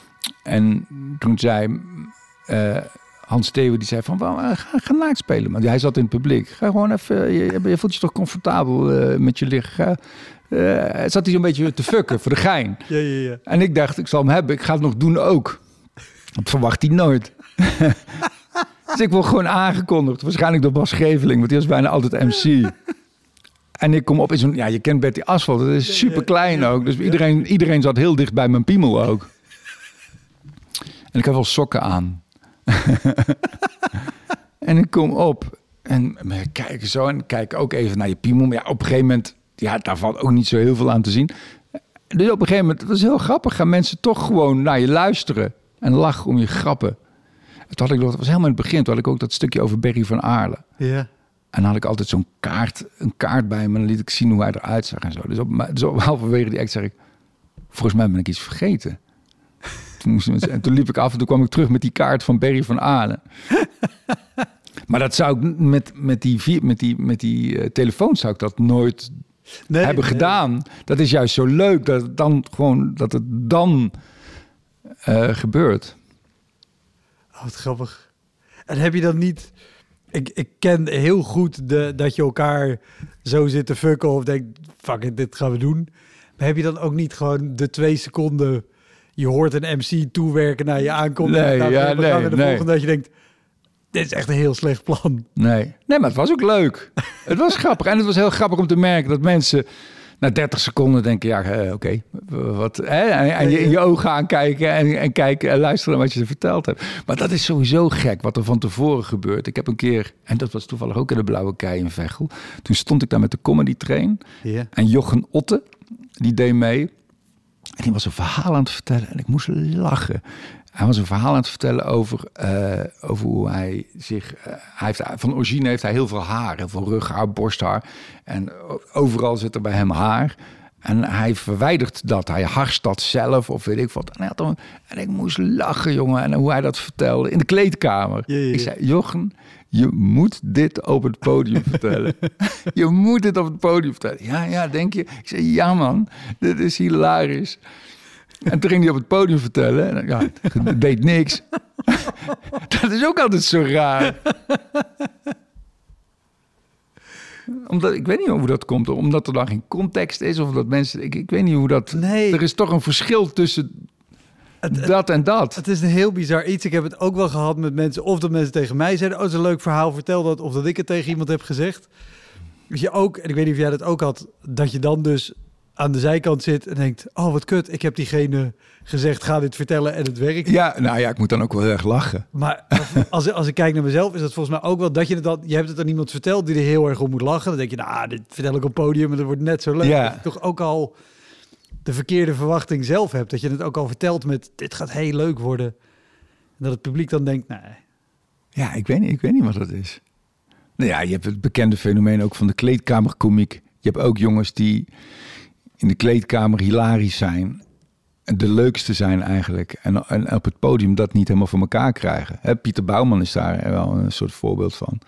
Speaker 2: En toen zei... Uh, Hans Theeuwen die zei van, ga, ga naakt spelen. Maar hij zat in het publiek. Ga gewoon even, je, je voelt je toch comfortabel uh, met je lichaam. Uh, zat hij zo'n beetje te fucken voor de gein.
Speaker 1: Ja, ja, ja.
Speaker 2: En ik dacht, ik zal hem hebben. Ik ga het nog doen ook. Dat verwacht hij nooit. Dus ik word gewoon aangekondigd. Waarschijnlijk door Bas Geveling, want die was bijna altijd M C. En ik kom op in zo'n, ja, je kent Betty Asphalt. Dat is super klein ook. Dus iedereen, iedereen zat heel dicht bij mijn piemel ook. En ik had wel sokken aan. En ik kom op en we kijken zo en kijk ook even naar je piemel. Maar ja, op een gegeven moment, ja, daar valt ook niet zo heel veel aan te zien. Dus op een gegeven moment, dat was heel grappig, gaan mensen toch gewoon naar je luisteren en lachen om je grappen. Toen had ik, dat was helemaal in het begin, toen had ik ook dat stukje over Berry van Aarle.
Speaker 1: Ja.
Speaker 2: En dan had ik altijd zo'n kaart, een kaart bij me en dan liet ik zien hoe hij eruit zag en zo. Dus op, dus op halverwege die act zeg ik, volgens mij ben ik iets vergeten. Toen, moest mensen, en toen liep ik af en toen kwam ik terug met die kaart van Berry van Aarle. Maar dat zou ik met, met die, met die, met die uh, telefoon zou ik dat nooit nee, hebben nee. gedaan. Dat is juist zo leuk dat het dan gewoon dat het dan uh, gebeurt.
Speaker 1: Oh, wat grappig. En heb je dan niet... Ik, ik ken heel goed de, dat je elkaar zo zit te fucken of denkt, fuck it, dit gaan we doen. Maar heb je dan ook niet gewoon de twee seconden... Je hoort een M C toewerken naar je aankomt.
Speaker 2: Nee,
Speaker 1: en
Speaker 2: ja, nee,
Speaker 1: en de
Speaker 2: nee.
Speaker 1: volgende dat je denkt, dit is echt een heel slecht plan.
Speaker 2: Nee, nee, maar het was ook leuk. Het was grappig. En het was heel grappig om te merken dat mensen na dertig seconden denken, ja, uh, oké, okay, wat, hè? En, en je in je ogen aankijken en, en kijken en luisteren naar wat je ze verteld hebt. Maar dat is sowieso gek wat er van tevoren gebeurt. Ik heb een keer, en dat was toevallig ook in de Blauwe Kei in Veghel. Toen stond ik daar met de comedy train. Yeah. En Jochen Otte, die deed mee. En die was een verhaal aan het vertellen en ik moest lachen. Hij was een verhaal aan het vertellen over, uh, over hoe hij zich... Uh, hij heeft, van origine heeft hij heel veel haar. Heel veel rughaar, borsthaar. En overal zit er bij hem haar. En hij verwijdert dat. Hij harst dat zelf of weet ik wat. En, hij had dan, en ik moest lachen, jongen. En hoe hij dat vertelde in de kleedkamer. Ja, ja, ja. Ik zei, Jochen, je moet dit op het podium vertellen. Je moet dit op het podium vertellen. Ja, ja, denk je? Ik zei, ja man, dit is hilarisch. En toen ging hij op het podium vertellen. En ja, het deed niks. Dat is ook altijd zo raar. Omdat, ik weet niet hoe dat komt. Omdat er dan geen context is. Of dat mensen... Ik, ik weet niet hoe dat...
Speaker 1: Nee.
Speaker 2: Er is toch een verschil tussen het, dat en dat.
Speaker 1: Het is een heel bizar iets. Ik heb het ook wel gehad met mensen. Of dat mensen tegen mij zeiden, oh, het is een leuk verhaal, vertel dat. Of dat ik het tegen iemand heb gezegd. Dus je ook, en ik weet niet of jij dat ook had, dat je dan dus aan de zijkant zit en denkt, oh wat kut, ik heb diegene gezegd, ga dit vertellen en het werkt.
Speaker 2: Ja, nou ja, ik moet dan ook wel heel erg lachen.
Speaker 1: Maar als, als ik kijk naar mezelf, is dat volgens mij ook wel dat je het dan, je hebt het aan iemand verteld die er heel erg om moet lachen. Dan denk je, nou, dit vertel ik op podium en dat wordt net zo leuk.
Speaker 2: Ja.
Speaker 1: Dat je toch ook al de verkeerde verwachting zelf hebt. Dat je het ook al vertelt met, dit gaat heel leuk worden. En dat het publiek dan denkt, nee.
Speaker 2: Ja, ik weet niet, ik weet niet wat dat is. Nou ja, je hebt het bekende fenomeen ook van de kleedkamerkomiek. Je hebt ook jongens die in de kleedkamer hilarisch zijn. De leukste zijn eigenlijk. En, en op het podium dat niet helemaal voor elkaar krijgen. He, Pieter Bouwman is daar wel een soort voorbeeld van.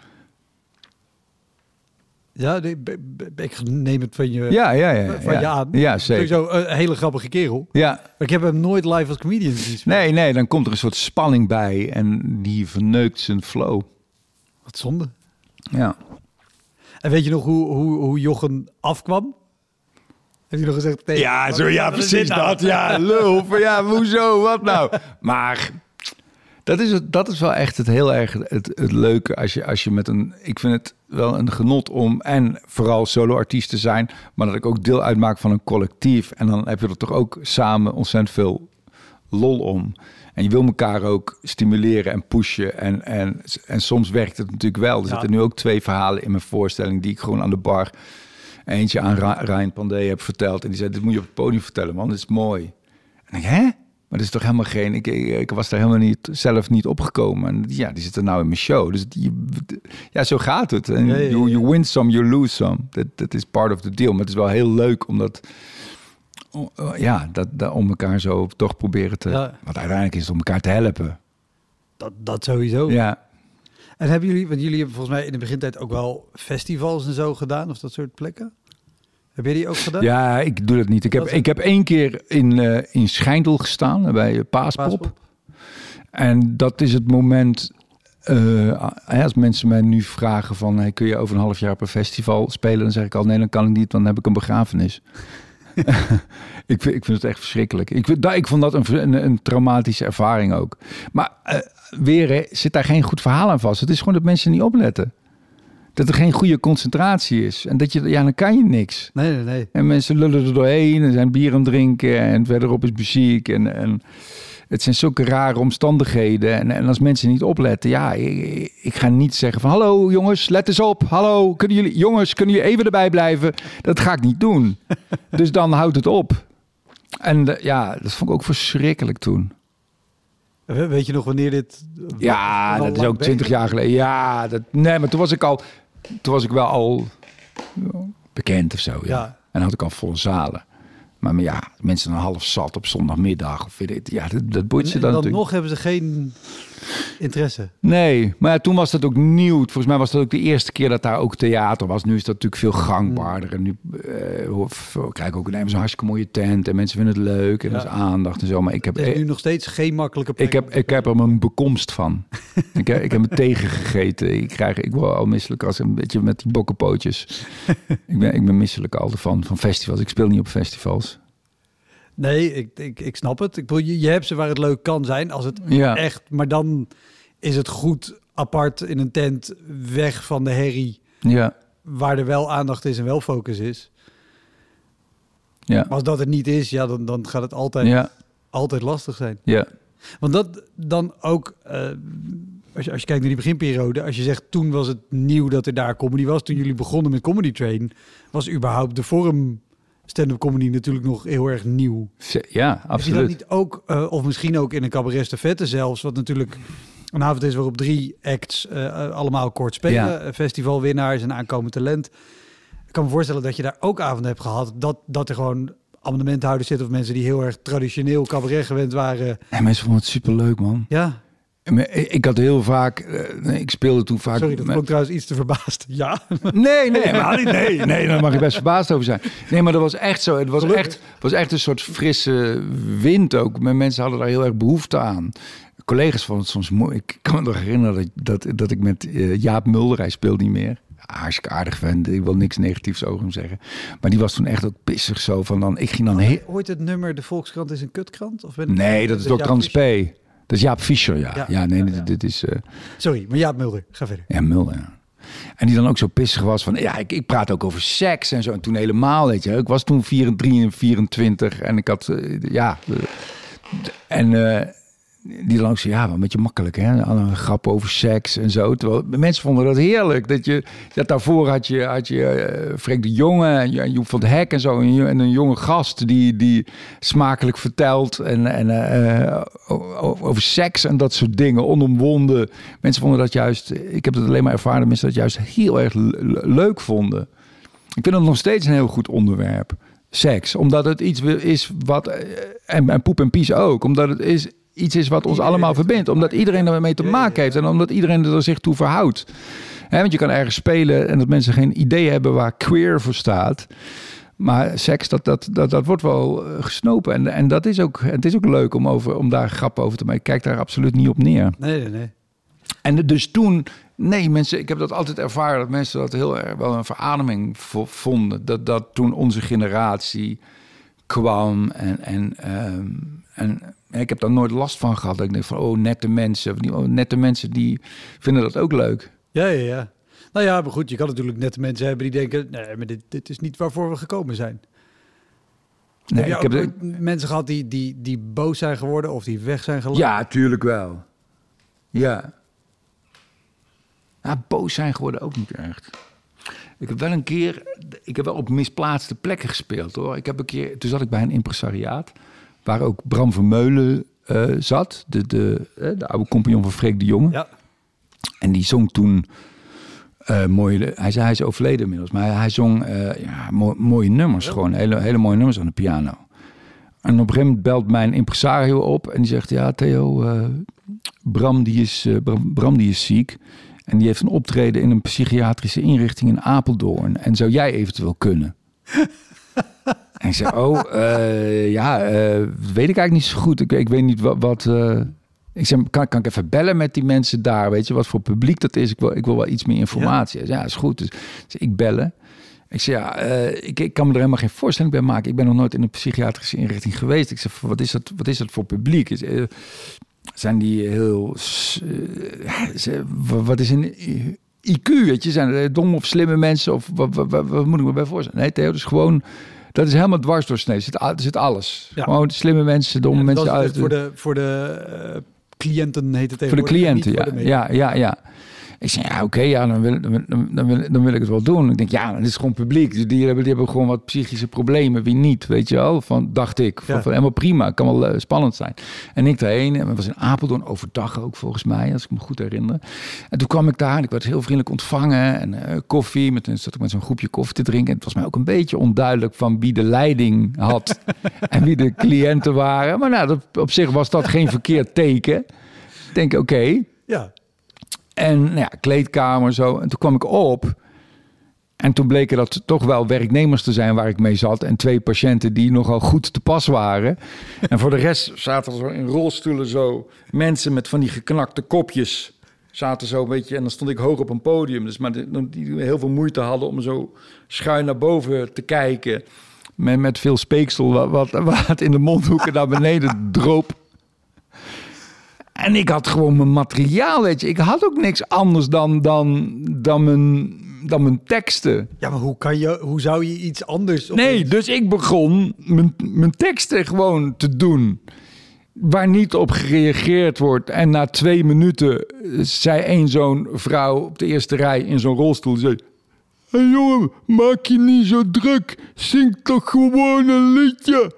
Speaker 1: Ja, ik neem het van je,
Speaker 2: ja, ja, ja,
Speaker 1: van
Speaker 2: ja.
Speaker 1: je aan.
Speaker 2: Ja, zeker.
Speaker 1: Sowieso een hele grappige kerel.
Speaker 2: Ja.
Speaker 1: Maar ik heb hem nooit live als comedian gezien.
Speaker 2: Nee, nee, dan komt er een soort spanning bij. En die verneukt zijn flow.
Speaker 1: Wat zonde.
Speaker 2: Ja.
Speaker 1: En weet je nog hoe, hoe, hoe Jochen afkwam? Heb je nog gezegd? Nee,
Speaker 2: ja, zo, ja precies nou? dat. Ja, lul. Ja, hoezo? Wat nou? Maar dat is, het, dat is wel echt het heel erg het, het leuke. Als je, als je met een... Ik vind het wel een genot om en vooral solo-artiest te zijn, maar dat ik ook deel uitmaak van een collectief. En dan heb je er toch ook samen ontzettend veel lol om. En je wil elkaar ook stimuleren en pushen. En, en, en soms werkt het natuurlijk wel. Er ja. zitten nu ook twee verhalen in mijn voorstelling die ik gewoon aan de bar eentje aan Ra- Ryan Pandey heb verteld. En die zei, dit moet je op het podium vertellen, man. Dit is mooi. En ik, hè? Maar dat is toch helemaal geen... Ik, ik, ik was daar helemaal niet, zelf niet opgekomen. En ja, die zitten nou in mijn show. Dus die, ja, zo gaat het. En ja, ja, ja. You, you win some, you lose some. Dat, dat is part of the deal. Maar het is wel heel leuk omdat... Ja, dat, dat, om elkaar zo toch proberen te... Ja. Want uiteindelijk is het om elkaar te helpen.
Speaker 1: Dat, dat sowieso.
Speaker 2: Ja.
Speaker 1: En hebben jullie... Want jullie hebben volgens mij in de begintijd ook wel festivals en zo gedaan. Of dat soort plekken. Heb je die ook gedaan?
Speaker 2: Ja, ik doe dat niet. Ik heb, ik heb één keer in, uh, in Schijndel gestaan, bij Paaspop. Paaspop. En dat is het moment... Uh, als mensen mij nu vragen van... Hey, kun je over een half jaar op een festival spelen? Dan zeg ik al, nee, dan kan ik niet, want dan heb ik een begrafenis. ik, vind, ik vind het echt verschrikkelijk. Ik, ik vond dat een, een, een traumatische ervaring ook. Maar uh, weer he, zit daar geen goed verhaal aan vast. Het is gewoon dat mensen niet opletten. Dat er geen goede concentratie is. En dat je, ja, dan kan je niks.
Speaker 1: Nee, nee, nee.
Speaker 2: En mensen lullen er doorheen en zijn bier aan het drinken en verderop is muziek. En, en het zijn zulke rare omstandigheden. En, en als mensen niet opletten, ja, ik, ik ga niet zeggen van... hallo jongens, let eens op. Hallo, kunnen jullie, jongens, kunnen jullie even erbij blijven? Dat ga ik niet doen. Dus dan houdt het op. En uh, ja, dat vond ik ook verschrikkelijk toen.
Speaker 1: Weet je nog wanneer dit...
Speaker 2: Ja, dat is ook twintig jaar geleden. Ja, dat, nee, maar toen was ik al... Toen was ik wel al bekend of zo. Ja. Ja. En had ik al volle zalen. Maar, maar ja, mensen een half zat op zondagmiddag. Of weet ik, ja, dat, dat boeit ze dan,
Speaker 1: dan
Speaker 2: natuurlijk.
Speaker 1: nog hebben ze geen interesse.
Speaker 2: Nee, maar ja, toen was dat ook nieuw. Volgens mij was dat ook de eerste keer dat daar ook theater was. Nu is dat natuurlijk veel gangbaarder. En nu uh, krijg ik ook een hartstikke mooie tent. En mensen vinden het leuk. En ja. Er is aandacht en zo. Maar ik heb
Speaker 1: het is nu nog steeds geen makkelijke plek.
Speaker 2: Ik heb, ik heb er mijn bekomst van. ik, heb, ik heb me tegengegeten. Ik, krijg, ik word al misselijk als een beetje met die bokkenpootjes. ik, ben, ik ben misselijk altijd van, van festivals. Ik speel niet op festivals.
Speaker 1: Nee, ik, ik, ik snap het. Ik bedoel, je, je hebt ze waar het leuk kan zijn. Als het ja. echt... Maar dan is het goed apart in een tent weg van de herrie.
Speaker 2: Ja.
Speaker 1: Waar er wel aandacht is en wel focus is.
Speaker 2: Ja.
Speaker 1: Maar als dat het niet is, ja, dan, dan gaat het altijd, ja. altijd lastig zijn.
Speaker 2: Ja.
Speaker 1: Want dat dan ook... Uh, als, je, als je kijkt naar die beginperiode... Als je zegt, toen was het nieuw dat er daar comedy was. Toen jullie begonnen met Comedy Train... was überhaupt de vorm... stand-up comedy natuurlijk nog heel erg nieuw.
Speaker 2: Ja, absoluut.
Speaker 1: Is dat niet ook, uh, of misschien ook in een cabaret stafette zelfs, wat natuurlijk een avond is waarop drie acts uh, allemaal kort spelen. Ja. Festivalwinnaars en aankomend talent. Ik kan me voorstellen dat je daar ook avonden hebt gehad, dat, dat er gewoon abonnementhouders zitten of mensen die heel erg traditioneel cabaret gewend waren.
Speaker 2: En mensen vonden het superleuk, man.
Speaker 1: Ja.
Speaker 2: Ik had heel vaak, uh, ik speelde toen vaak...
Speaker 1: Sorry, dat vond ik trouwens iets te verbaasd. Ja.
Speaker 2: Nee, nee, maar nee, nee, daar mag je best verbaasd over zijn. Nee, maar dat was echt zo. Het was echt, was echt een soort frisse wind ook. Mensen hadden daar heel erg behoefte aan. Collega's vonden het soms mooi. Ik kan me nog herinneren dat, dat, dat ik met uh, Jaap Mulder, hij speelt niet meer. Hartstikke aardig vent. Ik wil niks negatiefs over hem zeggen. Maar die was toen echt ook pissig zo van dan... Ik ging dan heel...
Speaker 1: Hoort het nummer De Volkskrant is een kutkrant? Of ben
Speaker 2: nee, dat is dokter Hans P. Dat is Jaap Fischer, ja. Ja, ja nee, ja, ja. Dit is... Uh...
Speaker 1: Sorry, maar Jaap Mulder. Ga verder.
Speaker 2: Ja, Mulder, ja. En die dan ook zo pissig was van... Ja, ik, ik praat ook over seks en zo. En toen helemaal, weet je. Ik was toen vierentwintig en ik had... Uh, ja... Uh, en... Uh, die dan ook zo, ja, wel een beetje makkelijk, hè? Een grap over seks en zo. Terwijl mensen vonden dat heerlijk. Dat je, dat daarvoor had je, had je uh, Freek de Jonge en Joep van het Hek en zo. En, en een jonge gast die, die smakelijk vertelt en, en, uh, over seks en dat soort dingen. Onomwonden. Mensen vonden dat juist, ik heb het alleen maar ervaren, dat mensen dat juist heel erg le- leuk vonden. Ik vind het nog steeds een heel goed onderwerp. Seks. Omdat het iets is wat... En, en poep en pies ook. Omdat het is... iets is wat ons iedereen allemaal verbindt. Omdat iedereen ermee te maken heeft. En omdat iedereen er zich toe verhoudt. He, want je kan ergens spelen en dat mensen geen idee hebben waar queer voor staat. Maar seks, dat, dat, dat, dat wordt wel gesnopen. En, en dat is ook, het is ook leuk om, over, om daar grappen over te maken. Ik kijk daar absoluut niet op neer.
Speaker 1: Nee, nee, nee.
Speaker 2: En dus toen... Nee, mensen, ik heb dat altijd ervaren. Dat mensen dat heel erg wel een verademing vonden. Dat, dat toen onze generatie kwam en... en, um, en ik heb daar nooit last van gehad. Dat ik denk van, oh, nette mensen. Oh, nette mensen die vinden dat ook leuk.
Speaker 1: Ja, ja, ja. Nou ja, maar goed, je kan natuurlijk nette mensen hebben die denken... nee, maar dit, dit is niet waarvoor we gekomen zijn. Nee, heb je ik heb de... mensen gehad die, die, die boos zijn geworden of die weg zijn gelopen?
Speaker 2: Ja, tuurlijk wel. Ja. Ja, boos zijn geworden ook niet echt. Ik heb wel een keer... Ik heb wel op misplaatste plekken gespeeld, hoor. Ik heb een keer... Toen zat ik bij een impresariaat... waar ook Bram Vermeulen uh, zat. De, de, uh, de oude compagnon van Freek de Jonge. Ja. En die zong toen... Uh, mooie, hij, zei, hij is overleden inmiddels. Maar hij, hij zong uh, ja, mo- mooie nummers. Ja. Gewoon hele, hele mooie nummers aan de piano. En op een gegeven moment belt mijn impresario op. En die zegt... Ja, Theo... Uh, Bram, die is, uh, Bram, Bram die is ziek. En die heeft een optreden in een psychiatrische inrichting in Apeldoorn. En zou jij eventueel kunnen? En ik zei, oh, uh, ja, uh, weet ik eigenlijk niet zo goed. Ik, ik weet niet wat... wat uh... Ik zei, kan, kan ik even bellen met die mensen daar? Weet je, wat voor publiek dat is? Ik wil, ik wil wel iets meer informatie. Ja, ja is goed. Dus, dus ik bellen. Ik zei, ja, uh, ik, ik kan me er helemaal geen voorstelling bij maken. Ik ben nog nooit in een psychiatrische inrichting geweest. Ik zei, wat is dat, wat is dat voor publiek? Is, uh, zijn die heel... Uh, wat is een I Q, weet je? Zijn er dom of slimme mensen? Of wat, wat, wat, wat moet ik me bij voorstellen? Nee, Theo, dus gewoon... Dat is helemaal dwarsdoorsneden. Er zit, er zit alles.
Speaker 1: Ja.
Speaker 2: Gewoon slimme mensen, domme
Speaker 1: Ja,
Speaker 2: mensen
Speaker 1: dat is
Speaker 2: uit.
Speaker 1: voor de, voor de uh, cliënten heet het
Speaker 2: Voor de
Speaker 1: tegenwoordig.
Speaker 2: cliënten,
Speaker 1: niet
Speaker 2: ja.
Speaker 1: voor de
Speaker 2: ja. Ja, ja, Ik zei, ja, oké, okay, ja, dan, wil, dan, dan, wil, dan wil ik het wel doen. Ik denk, ja, dit is gewoon publiek. Die, die, hebben, die hebben gewoon wat psychische problemen. Wie niet, weet je wel? Van, dacht ik. Van,
Speaker 1: Ja.
Speaker 2: van, helemaal prima. Het kan wel uh, spannend zijn. En ik daarheen. En het was in Apeldoorn overdag ook, volgens mij. Als ik me goed herinner. En toen kwam ik daar en ik werd heel vriendelijk ontvangen. En uh, koffie. Met, zat ik met zo'n groepje koffie te drinken. En het was mij ook een beetje onduidelijk van wie de leiding had. en wie de cliënten waren. Maar nou, dat, op zich was dat geen verkeerd teken. Ik denk, oké. Okay.
Speaker 1: Ja.
Speaker 2: En nou ja, kleedkamer zo. En toen kwam ik op. En toen bleken dat toch wel werknemers te zijn waar ik mee zat. En twee patiënten die nogal goed te pas waren. En voor de rest zaten er zo in rolstoelen zo mensen met van die geknakte kopjes. Zaten zo een beetje. En dan stond ik hoog op een podium. Dus maar die, die heel veel moeite hadden om zo schuin naar boven te kijken. Met, met veel speeksel wat, wat, wat in de mondhoeken naar beneden droop. En ik had gewoon mijn materiaal, weet je. Ik had ook niks anders dan, dan, dan, mijn, dan mijn teksten.
Speaker 1: Ja, maar hoe, kan je, hoe zou je iets anders...
Speaker 2: Nee,
Speaker 1: opeens...
Speaker 2: dus ik begon mijn, mijn teksten gewoon te doen. Waar niet op gereageerd wordt. En na twee minuten zei één zo'n vrouw op de eerste rij in zo'n rolstoel... Zei, hé hey jongen, maak je niet zo druk. Zing toch gewoon een liedje.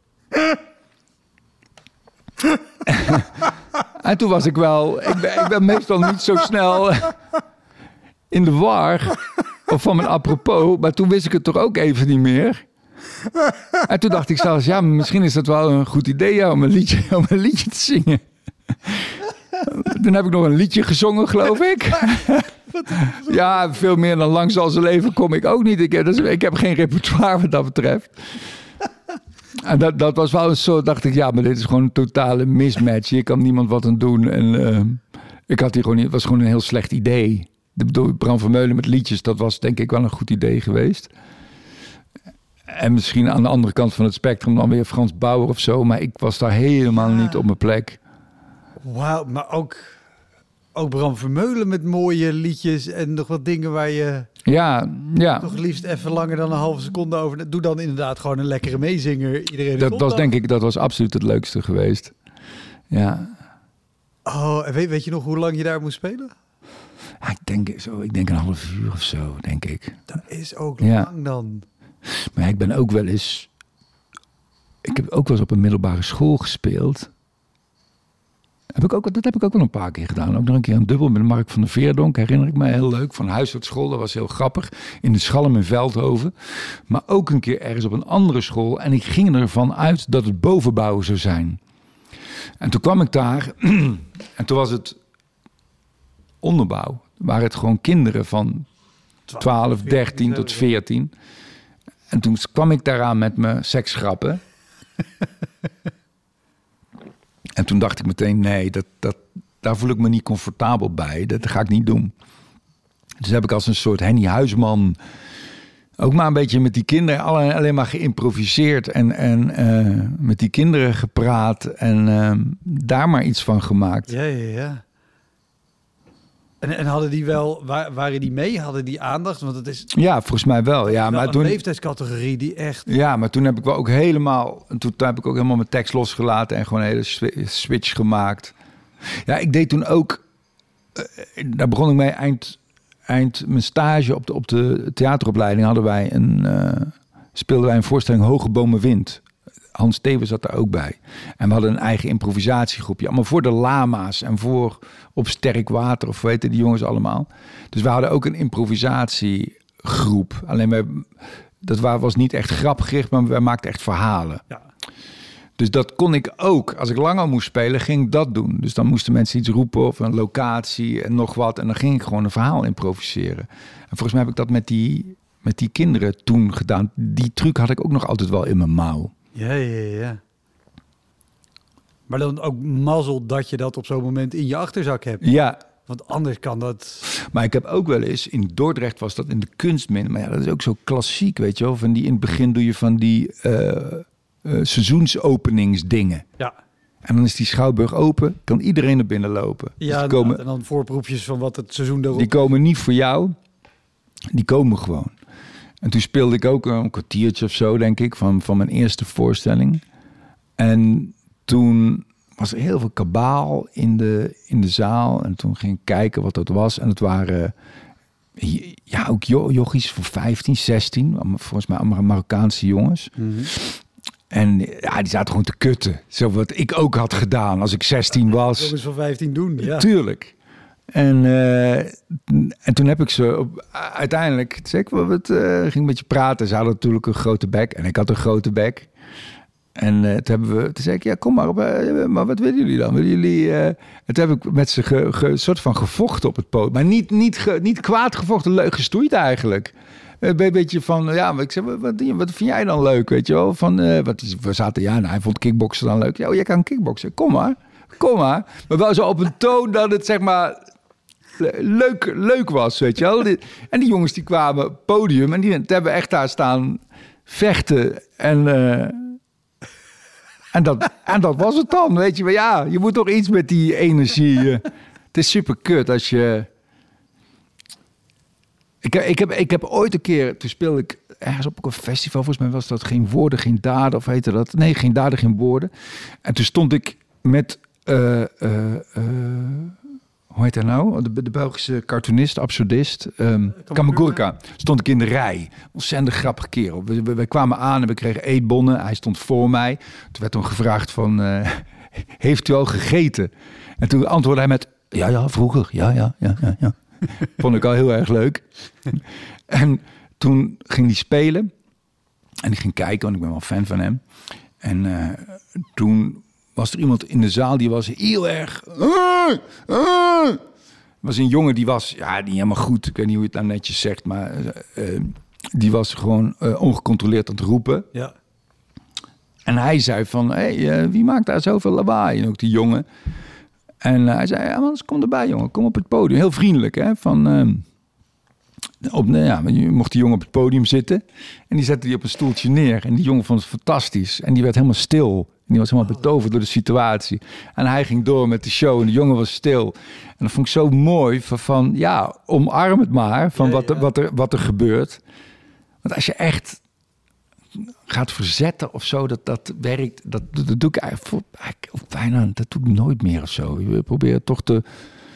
Speaker 2: En toen was ik wel... Ik ben, ik ben meestal niet zo snel in de war. Of van mijn apropos. Maar toen wist ik het toch ook even niet meer. En toen dacht ik zelfs... Ja, misschien is dat wel een goed idee ja, om, een liedje, om een liedje te zingen. Toen heb ik nog een liedje gezongen, geloof ik. Ja, veel meer dan Lang zal ze leven kom ik ook niet. Ik heb, dus, ik heb geen repertoire wat dat betreft. En dat, dat was wel een soort, dacht ik, ja, maar dit is gewoon een totale mismatch. Hier kan niemand wat aan doen. En uh, ik had hier gewoon niet, het was gewoon een heel slecht idee. Ik bedoel, Bram Vermeulen met liedjes, dat was denk ik wel een goed idee geweest. En misschien aan de andere kant van het spectrum dan weer Frans Bauer of zo. Maar ik was daar helemaal ja. niet op mijn plek.
Speaker 1: Wauw, maar ook, ook Bram Vermeulen met mooie liedjes en nog wat dingen waar je...
Speaker 2: Ja, ja.
Speaker 1: Toch liefst even langer dan een halve seconde over. Doe dan inderdaad gewoon een lekkere meezinger. Iedereen
Speaker 2: dat was denk ik, dat was absoluut het leukste geweest. Ja.
Speaker 1: Oh, en weet, weet je nog hoe lang je daar moest spelen?
Speaker 2: Ja, ik denk zo, ik denk een half uur of zo, denk ik.
Speaker 1: Dat is ook
Speaker 2: ja.
Speaker 1: lang dan.
Speaker 2: Maar ik ben ook wel eens... Ik heb ook wel eens op een middelbare school gespeeld. Heb ik ook, dat heb ik ook wel een paar keer gedaan. Ook nog een keer een dubbel met Mark van der Veerdonk. Herinner ik me heel leuk. Van huisartsschool. Dat was heel grappig. In de Schalm in Veldhoven. Maar ook een keer ergens op een andere school. En ik ging ervan uit dat het bovenbouw zou zijn. En toen kwam ik daar. En toen was het onderbouw. Waren het gewoon kinderen van twaalf, dertien tot veertien. En toen kwam ik daaraan met mijn seksgrappen. En toen dacht ik meteen, nee, dat, dat, daar voel ik me niet comfortabel bij. Dat ga ik niet doen. Dus heb ik als een soort Henny Huisman... ook maar een beetje met die kinderen... alleen, alleen maar geïmproviseerd en, en uh, met die kinderen gepraat... en uh, daar maar iets van gemaakt.
Speaker 1: Ja, ja, ja. En, en hadden die wel, waren die mee? Hadden die aandacht? Want het is...
Speaker 2: Ja, volgens mij wel. Ja,
Speaker 1: wel
Speaker 2: maar
Speaker 1: een
Speaker 2: toen,
Speaker 1: leeftijdscategorie die echt...
Speaker 2: Ja, maar toen heb ik wel ook helemaal... En toen heb ik ook helemaal mijn tekst losgelaten... en gewoon een hele switch gemaakt. Ja, ik deed toen ook... Uh, daar begon ik mee eind, eind mijn stage op de, op de theateropleiding... hadden wij een... Uh, speelden wij een voorstelling Hoge Bomen Wind... Hans Stevens zat daar ook bij. En we hadden een eigen improvisatiegroepje. Allemaal voor de lama's en voor Op Sterk Water. Of weten die jongens allemaal. Dus we hadden ook een improvisatiegroep. Alleen wij, dat was niet echt grapgericht, maar wij maakten echt verhalen. Ja. Dus dat kon ik ook. Als ik langer moest spelen, ging ik dat doen. Dus dan moesten mensen iets roepen of een locatie en nog wat. En dan ging ik gewoon een verhaal improviseren. En volgens mij heb ik dat met die, met die kinderen toen gedaan. Die truc had ik ook nog altijd wel in mijn mouw.
Speaker 1: Ja, ja, ja. Maar dan ook mazzel dat je dat op zo'n moment in je achterzak hebt.
Speaker 2: Ja.
Speaker 1: Want anders kan dat...
Speaker 2: Maar ik heb ook wel eens... In Dordrecht was dat in de kunstmin. Maar ja, dat is ook zo klassiek, weet je wel. Van die, in het begin doe je van die uh, uh, seizoensopeningsdingen. Ja. En dan is die schouwburg open. Kan iedereen er binnen lopen.
Speaker 1: Ja,
Speaker 2: dus komen,
Speaker 1: en dan voorproefjes van wat het seizoen erop...
Speaker 2: Die komen niet voor jou. Die komen gewoon. En toen speelde ik ook een kwartiertje of zo, denk ik, van, van mijn eerste voorstelling. En toen was er heel veel kabaal in de, in de zaal. En toen ging ik kijken wat dat was. En het waren ja, ook jo- jochies van vijftien, zestien. Volgens mij allemaal Marokkaanse jongens. Mm-hmm. En ja, die zaten gewoon te kutten. Zo wat ik ook had gedaan als ik zestien was.
Speaker 1: Jongens van vijftien doen, ja.
Speaker 2: Tuurlijk. En, uh, en toen heb ik ze op, uiteindelijk, zei ik, wat, uh, ging een beetje praten. Ze hadden natuurlijk een grote bek en ik had een grote bek. En uh, toen, hebben we, toen zei ik, ja, kom maar, uh, maar wat willen jullie dan? Willen jullie? Uh... En toen heb ik met ze ge, ge, soort van gevochten op het podium. Maar niet, niet, ge, niet kwaad gevochten, leuk gestoeid eigenlijk. Een beetje van, ja, ik zei, wat, wat vind jij dan leuk, weet je wel? Van, uh, wat, we zaten, ja, nou, hij vond kickboksen dan leuk. Ja, oh, jij kan kickboksen, kom maar, kom maar. Maar wel zo op een toon dat het, zeg maar, leuk, leuk was, weet je wel? En die jongens die kwamen op het podium en die hebben echt daar staan vechten. En, uh, en, dat, en dat was het dan, weet je. Maar ja, je moet toch iets met die energie. Uh, het is super kut als je... Ik heb, ik, heb, ik heb ooit een keer, toen speelde ik ergens op een festival, volgens mij was dat Geen Woorden, Geen Daden, of heette dat? Nee, Geen Daden, Geen Woorden. En toen stond ik met, uh, uh, uh, hoe heet hij nou? De, de Belgische cartoonist, absurdist, um, Kamagurka. Stond ik in de rij. Ontzettend grappige kerel. We, we, we kwamen aan en we kregen eetbonnen. Hij stond voor mij. Toen werd hem gevraagd van, uh, heeft u al gegeten? En toen antwoordde hij met, ja, ja, vroeger, ja, ja, ja, ja, ja. Vond ik al heel erg leuk. En toen ging hij spelen. En ik ging kijken, want ik ben wel fan van hem. En uh, toen was er iemand in de zaal die was heel erg... Uh, uh. was een jongen die was, ja, niet helemaal goed. Ik weet niet hoe je het nou netjes zegt, maar... Uh, die was gewoon uh, ongecontroleerd aan het roepen.
Speaker 1: Ja.
Speaker 2: En hij zei van, hé, hey, uh, wie maakt daar zoveel lawaai? En ook die jongen... En uh, hij zei, ja, man, kom erbij, jongen. Kom op het podium. Heel vriendelijk, hè. Van, uh, op, nou ja, je mocht die jongen op het podium zitten. En die zette die op een stoeltje neer. En die jongen vond het fantastisch. En die werd helemaal stil. En die was helemaal betoverd door de situatie. En hij ging door met de show. En de jongen was stil. En dat vond ik zo mooi. Van, van ja, omarm het maar. Van ja, wat, er, ja. wat, er, wat er gebeurt. Want als je echt... gaat verzetten of zo, dat, dat werkt, dat, dat doe ik eigenlijk, eigenlijk bijna, dat doe ik nooit meer of zo. Je probeert toch te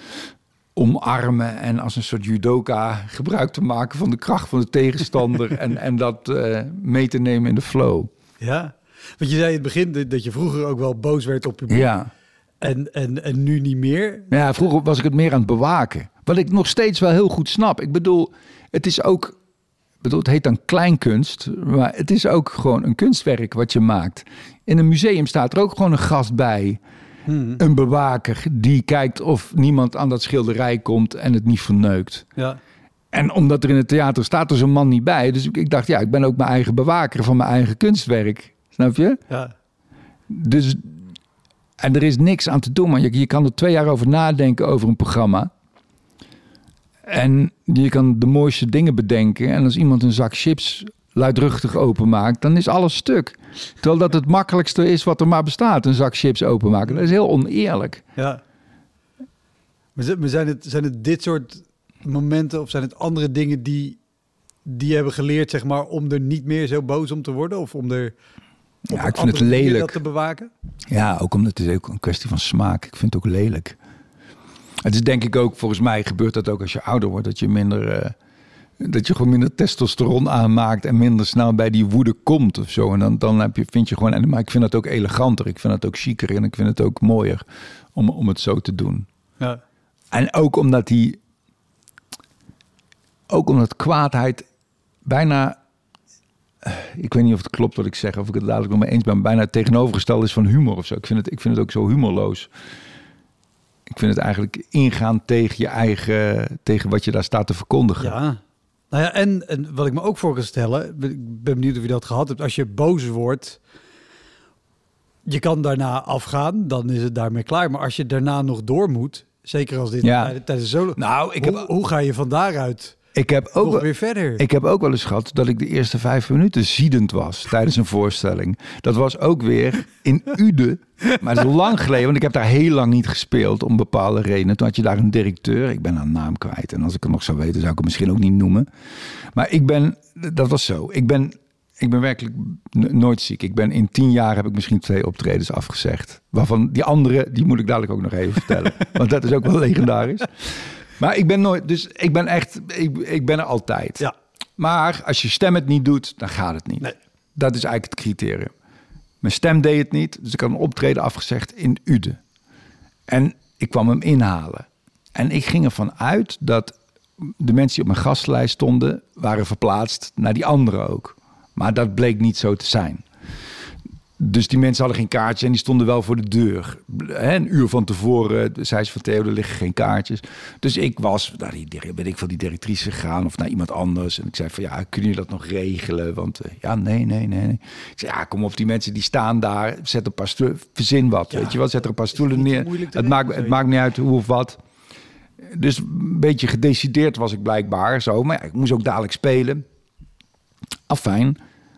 Speaker 2: omarmen en als een soort judoka gebruik te maken van de kracht van de tegenstander en, en dat uh, mee te nemen in de flow.
Speaker 1: Ja, want je zei in het begin dat je vroeger ook wel boos werd op publiek.
Speaker 2: Ja.
Speaker 1: En, en, en nu niet meer?
Speaker 2: Ja, vroeger was ik het meer aan het bewaken. Wat ik nog steeds wel heel goed snap. Ik bedoel, het is ook... Ik bedoel, het heet dan kleinkunst, maar het is ook gewoon een kunstwerk wat je maakt. In een museum staat er ook gewoon een gast bij. Hmm. Een bewaker die kijkt of niemand aan dat schilderij komt en het niet verneukt.
Speaker 1: Ja.
Speaker 2: En omdat er in het theater staat er zo'n man niet bij. Dus ik, ik dacht, ja, ik ben ook mijn eigen bewaker van mijn eigen kunstwerk. Snap je?
Speaker 1: Ja.
Speaker 2: Dus, en er is niks aan te doen, man. Je, je kan er twee jaar over nadenken over een programma. En je kan de mooiste dingen bedenken. En als iemand een zak chips luidruchtig openmaakt, dan is alles stuk. Terwijl dat het makkelijkste is wat er maar bestaat, een zak chips openmaken. Dat is heel oneerlijk.
Speaker 1: Ja. Maar zijn het, zijn het dit soort momenten of zijn het andere dingen die, die je hebben geleerd, zeg maar, om er niet meer zo boos om te worden? Of om er
Speaker 2: ja, ik vind het lelijk
Speaker 1: dat te bewaken?
Speaker 2: Ja, ook omdat het is ook een kwestie van smaak. Ik vind het ook lelijk. Het is denk ik ook, volgens mij gebeurt dat ook als je ouder wordt, dat je minder, uh, dat je gewoon minder testosteron aanmaakt en minder snel bij die woede komt of zo. En dan, dan heb je, vind je gewoon, en, maar ik vind het ook eleganter, ik vind het ook chiquer en ik vind het ook mooier om, om het zo te doen.
Speaker 1: Ja.
Speaker 2: En ook omdat die, ook omdat kwaadheid bijna, ik weet niet of het klopt wat ik zeg, of ik het dadelijk nog mee eens ben, bijna het tegenovergestelde is van humor of zo. Ik vind het, ik vind het ook zo humorloos. Ik vind het eigenlijk ingaan tegen je eigen, tegen wat je daar staat te verkondigen.
Speaker 1: Ja, nou ja, en, en wat ik me ook voor kan stellen, ik ben benieuwd of je dat gehad hebt. Als je boos wordt, je kan daarna afgaan, dan is het daarmee klaar. Maar als je daarna nog door moet, zeker als dit
Speaker 2: ja.
Speaker 1: tijdens zo.
Speaker 2: Nou, ik
Speaker 1: hoe,
Speaker 2: heb,
Speaker 1: hoe ga je van daaruit?
Speaker 2: Ik heb ook
Speaker 1: nog weer verder.
Speaker 2: Ik heb ook wel eens gehad dat ik de eerste vijf minuten ziedend was tijdens een voorstelling. Dat was ook weer in Uden. Maar dat is lang geleden, want ik heb daar heel lang niet gespeeld om bepaalde redenen. Toen had je daar een directeur. Ik ben haar naam kwijt. En als ik het nog zou weten, zou ik hem misschien ook niet noemen. Maar ik ben, dat was zo. Ik ben, ik ben werkelijk n- nooit ziek. Ik ben in tien jaar heb ik misschien twee optredens afgezegd. Waarvan die andere, die moet ik dadelijk ook nog even vertellen. Want dat is ook wel legendarisch. Maar ik ben nooit, dus ik ben echt, ik, ik ben er altijd.
Speaker 1: Ja.
Speaker 2: Maar als je stem het niet doet, dan gaat het niet.
Speaker 1: Nee.
Speaker 2: Dat is eigenlijk het criterium. Mijn stem deed het niet, dus ik had een optreden afgezegd in Uden. En ik kwam hem inhalen. En ik ging ervan uit dat de mensen die op mijn gastenlijst stonden, waren verplaatst naar die andere ook. Maar dat bleek niet zo te zijn. Dus die mensen hadden geen kaartjes en die stonden wel voor de deur. He, een uur van tevoren zei ze van Theo, er liggen geen kaartjes. Dus ik was naar die, ben ik van die directrice gegaan of naar iemand anders. En ik zei van ja, kunnen jullie dat nog regelen? Want uh, ja, nee, nee, nee, nee. Ik zei ja, kom op, die mensen die staan daar. Zet een paar stoelen, verzin wat, ja, weet je wat? Zet er een paar stoelen neer. Het maakt, het maakt niet uit hoe of wat. Dus een beetje gedecideerd was ik blijkbaar zo. Maar ja, ik moest ook dadelijk spelen. Afijn.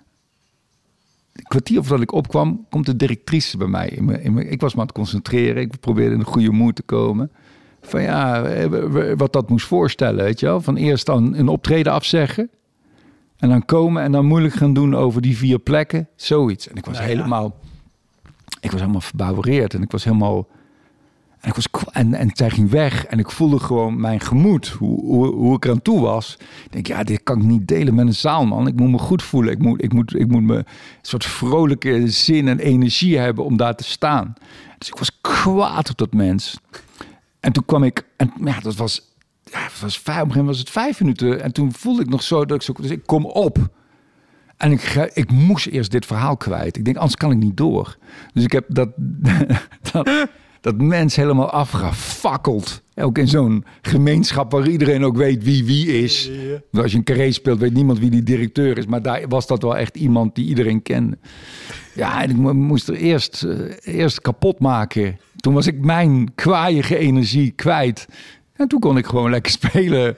Speaker 2: Een kwartier voordat ik opkwam, komt de directrice bij mij. In mijn, in mijn, ik was me aan het concentreren. Ik probeerde in een goede moed te komen. Van ja, wat dat moest voorstellen, weet je wel. Van eerst dan een optreden afzeggen. En dan komen en dan moeilijk gaan doen over die vier plekken. Zoiets. En ik was nou ja. helemaal... Ik was helemaal verbouwereerd. En ik was helemaal... En, ik was, en, en zij ging weg en ik voelde gewoon mijn gemoed, hoe, hoe, hoe ik eraan toe was. Ik denk, ja, dit kan ik niet delen met een zaal, man. Ik moet me goed voelen. Ik moet, ik moet, ik moet me een soort vrolijke zin en energie hebben om daar te staan. Dus ik was kwaad op dat mens. En toen kwam ik, en ja, dat was, ja, het was vijf, op een gegeven moment was het vijf minuten. En toen voelde ik nog zo dat ik zo, dus ik kom op. En ik, ik moest eerst dit verhaal kwijt. Ik denk, anders kan ik niet door. Dus ik heb dat... dat Dat mens helemaal afgefakkeld. Ook in zo'n gemeenschap waar iedereen ook weet wie wie is. Ja, ja, ja. Als je een carré speelt, weet niemand wie die directeur is. Maar daar was dat wel echt iemand die iedereen kende. Ja, en ik moest er eerst, uh, eerst kapot maken. Toen was ik mijn kwaaiige energie kwijt. En toen kon ik gewoon lekker spelen.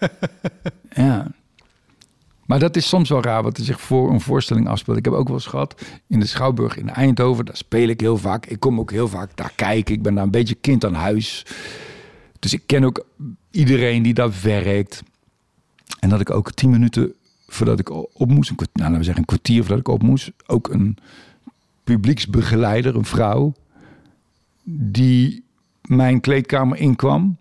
Speaker 2: Ja. Maar dat is soms wel raar wat er zich voor een voorstelling afspeelt. Ik heb ook wel eens gehad in de Schouwburg in Eindhoven. Daar speel ik heel vaak. Ik kom ook heel vaak daar kijken. Ik ben daar een beetje kind aan huis. Dus ik ken ook iedereen die daar werkt. En dat ik ook tien minuten voordat ik op moest... Een kwartier, nou, laten we zeggen een kwartier voordat ik op moest... ook een publieksbegeleider, een vrouw... die mijn kleedkamer inkwam...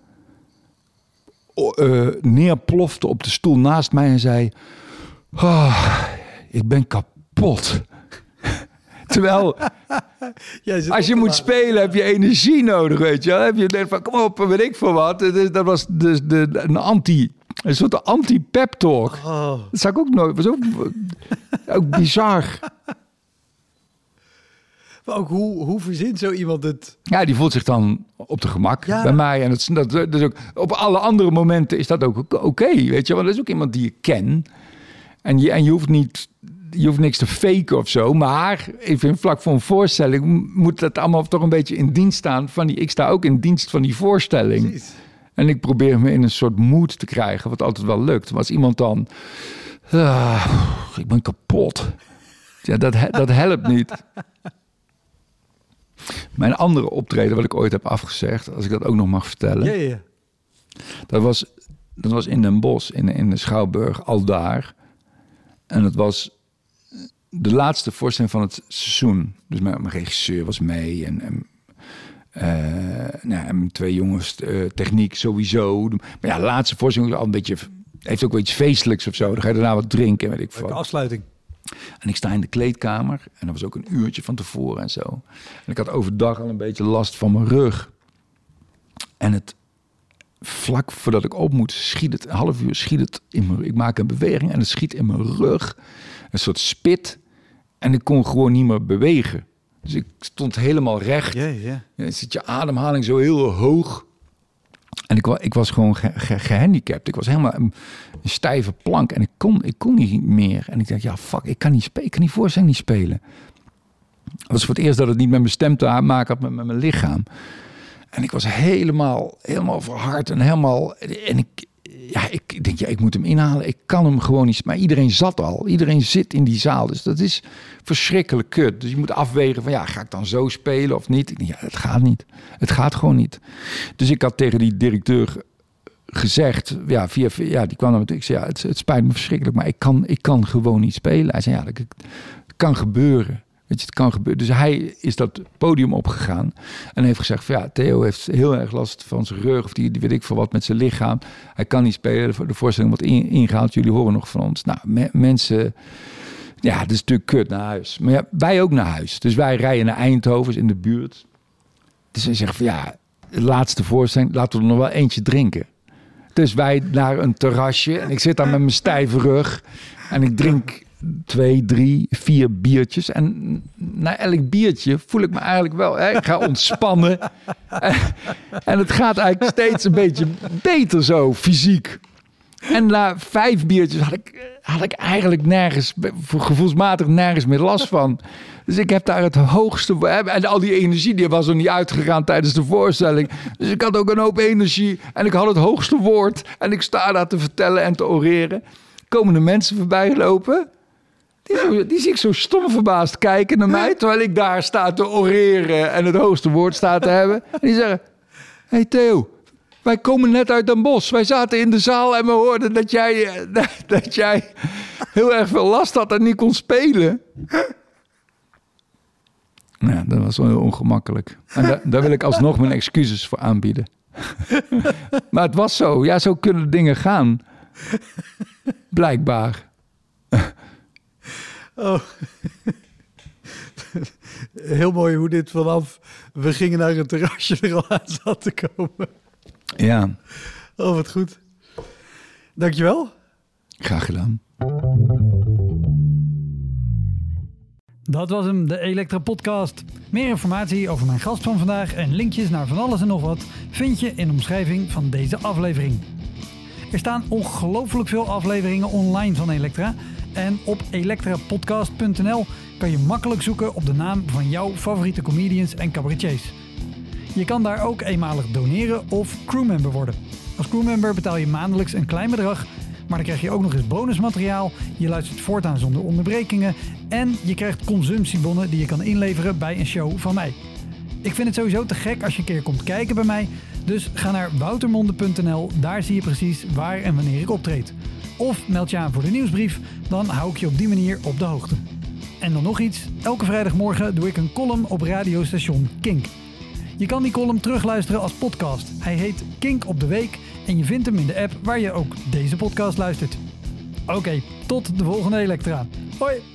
Speaker 2: Uh, neerplofte op de stoel naast mij en zei... Oh, ik ben kapot. Terwijl, als je moet spelen, heb je energie nodig, weet je. Dan heb je denkt van, kom op, weet ik voor wat. Dat was dus de, een anti... Een soort anti-pep talk. Oh. Dat zou ik ook nooit... Was ook, ook bizar.
Speaker 1: Maar ook hoe, hoe verzint zo iemand het?
Speaker 2: Ja, die voelt zich dan op de gemak ja. bij mij. En dat, dat, dat is ook, op alle andere momenten is dat ook oké, okay, weet je. Want dat is ook iemand die je kent. En je, en je hoeft niet... Je hoeft niks te faken of zo. Maar even in vlak voor een voorstelling... moet dat allemaal toch een beetje in dienst staan. Van die, ik sta ook in dienst van die voorstelling. Precies. En ik probeer me in een soort mood te krijgen. Wat altijd wel lukt. Maar als iemand dan... Uh, ik ben kapot. Ja, dat, dat helpt niet. Mijn andere optreden wat ik ooit heb afgezegd... als ik dat ook nog mag vertellen...
Speaker 1: Ja, ja.
Speaker 2: Dat was, dat was in Den Bosch, in, in de Schouwburg, aldaar. En dat was de laatste voorstelling van het seizoen. Dus mijn, mijn regisseur was mee... en, en, uh, nou, en mijn twee jongens, uh, techniek sowieso. Maar ja, de laatste voorstelling was al een beetje... heeft ook wel iets feestelijks of zo. Dan ga je daarna wat drinken, weet ik veel.
Speaker 1: De afsluiting.
Speaker 2: En ik sta in de kleedkamer. En dat was ook een uurtje van tevoren en zo. En ik had overdag al een beetje last van mijn rug. En het... vlak voordat ik op moet, schiet het... een half uur schiet het in mijn... Ik maak een beweging en het schiet in mijn rug. Een soort spit. En ik kon gewoon niet meer bewegen. Dus ik stond helemaal recht.
Speaker 1: Ja, ja.
Speaker 2: En dan zit je ademhaling zo heel hoog. En ik, ik was gewoon ge, ge, gehandicapt. Ik was helemaal een, een stijve plank. En ik kon, ik kon niet meer. En ik dacht, ja, fuck, ik kan niet spelen. Ik kan die voorstelling niet spelen. Het was voor het eerst dat het niet met mijn stem te maken had, met, met mijn lichaam. En ik was helemaal, helemaal verhard en helemaal... En ik, ja, ik denk, ja, ik moet hem inhalen. Ik kan hem gewoon niet. Maar iedereen zat al. Iedereen zit in die zaal. Dus dat is verschrikkelijk kut. Dus je moet afwegen van, ja, ga ik dan zo spelen of niet? Ik denk, ja, het gaat niet. Het gaat gewoon niet. Dus ik had tegen die directeur gezegd, ja, via, ja, die kwam dan met, ik zei, ja, het, het spijt me verschrikkelijk, maar ik kan, ik kan gewoon niet spelen. Hij zei, ja, dat, dat kan gebeuren. Weet je, het kan gebeuren. Dus hij is dat podium opgegaan en heeft gezegd van, ja, Theo heeft heel erg last van zijn rug of die, die weet ik veel wat met zijn lichaam. Hij kan niet spelen. De voorstelling wordt in, ingehaald. Jullie horen nog van ons. Nou, me, mensen, ja, dat is natuurlijk kut naar huis. Maar ja, wij ook naar huis. Dus wij rijden naar Eindhoven in de buurt. Dus hij zegt van, ja, de laatste voorstelling, laten we er nog wel eentje drinken. Dus wij naar een terrasje en ik zit daar met mijn stijve rug en ik drink twee, drie, vier biertjes. En na elk biertje voel ik me eigenlijk wel, hè, ik ga ontspannen. En, en het gaat eigenlijk steeds een beetje beter zo, fysiek. En na vijf biertjes had ik, had ik eigenlijk nergens, gevoelsmatig nergens meer last van. Dus ik heb daar het hoogste... En al die energie die was er niet uitgegaan tijdens de voorstelling. Dus ik had ook een hoop energie. En ik had het hoogste woord. En ik sta daar te vertellen en te oreren. Komen de mensen voorbij lopen. Die, zo, die zie ik zo stom verbaasd kijken naar mij. Terwijl ik daar sta te oreren en het hoogste woord sta te hebben. En die zeggen... Hé hey Theo, wij komen net uit Den Bosch. Wij zaten in de zaal en we hoorden dat jij, dat jij heel erg veel last had en niet kon spelen. Ja, dat was wel heel ongemakkelijk. En daar, daar wil ik alsnog mijn excuses voor aanbieden. Maar het was zo. Ja, zo kunnen dingen gaan. Blijkbaar.
Speaker 1: Oh. Heel mooi hoe dit vanaf... We gingen naar een terrasje er al aan zat te komen.
Speaker 2: Ja.
Speaker 1: Oh, wat goed. Dankjewel.
Speaker 2: Graag gedaan.
Speaker 1: Dat was hem, de Elektra Podcast. Meer informatie over mijn gast van vandaag en linkjes naar van alles en nog wat vind je in de omschrijving van deze aflevering. Er staan ongelooflijk veel afleveringen online van Elektra en op elektrapodcast punt n l kan je makkelijk zoeken op de naam van jouw favoriete comedians en cabaretiers. Je kan daar ook eenmalig doneren of crewmember worden. Als crewmember betaal je maandelijks een klein bedrag, maar dan krijg je ook nog eens bonusmateriaal. Je luistert voortaan zonder onderbrekingen. En je krijgt consumptiebonnen die je kan inleveren bij een show van mij. Ik vind het sowieso te gek als je een keer komt kijken bij mij. Dus ga naar woutermonde punt n l. Daar zie je precies waar en wanneer ik optreed. Of meld je aan voor de nieuwsbrief. Dan hou ik je op die manier op de hoogte. En dan nog iets. Elke vrijdagmorgen doe ik een column op radiostation Kink. Je kan die column terugluisteren als podcast. Hij heet Kink op de Week. En je vindt hem in de app waar je ook deze podcast luistert. Oké, tot de volgende Elektra. Hoi!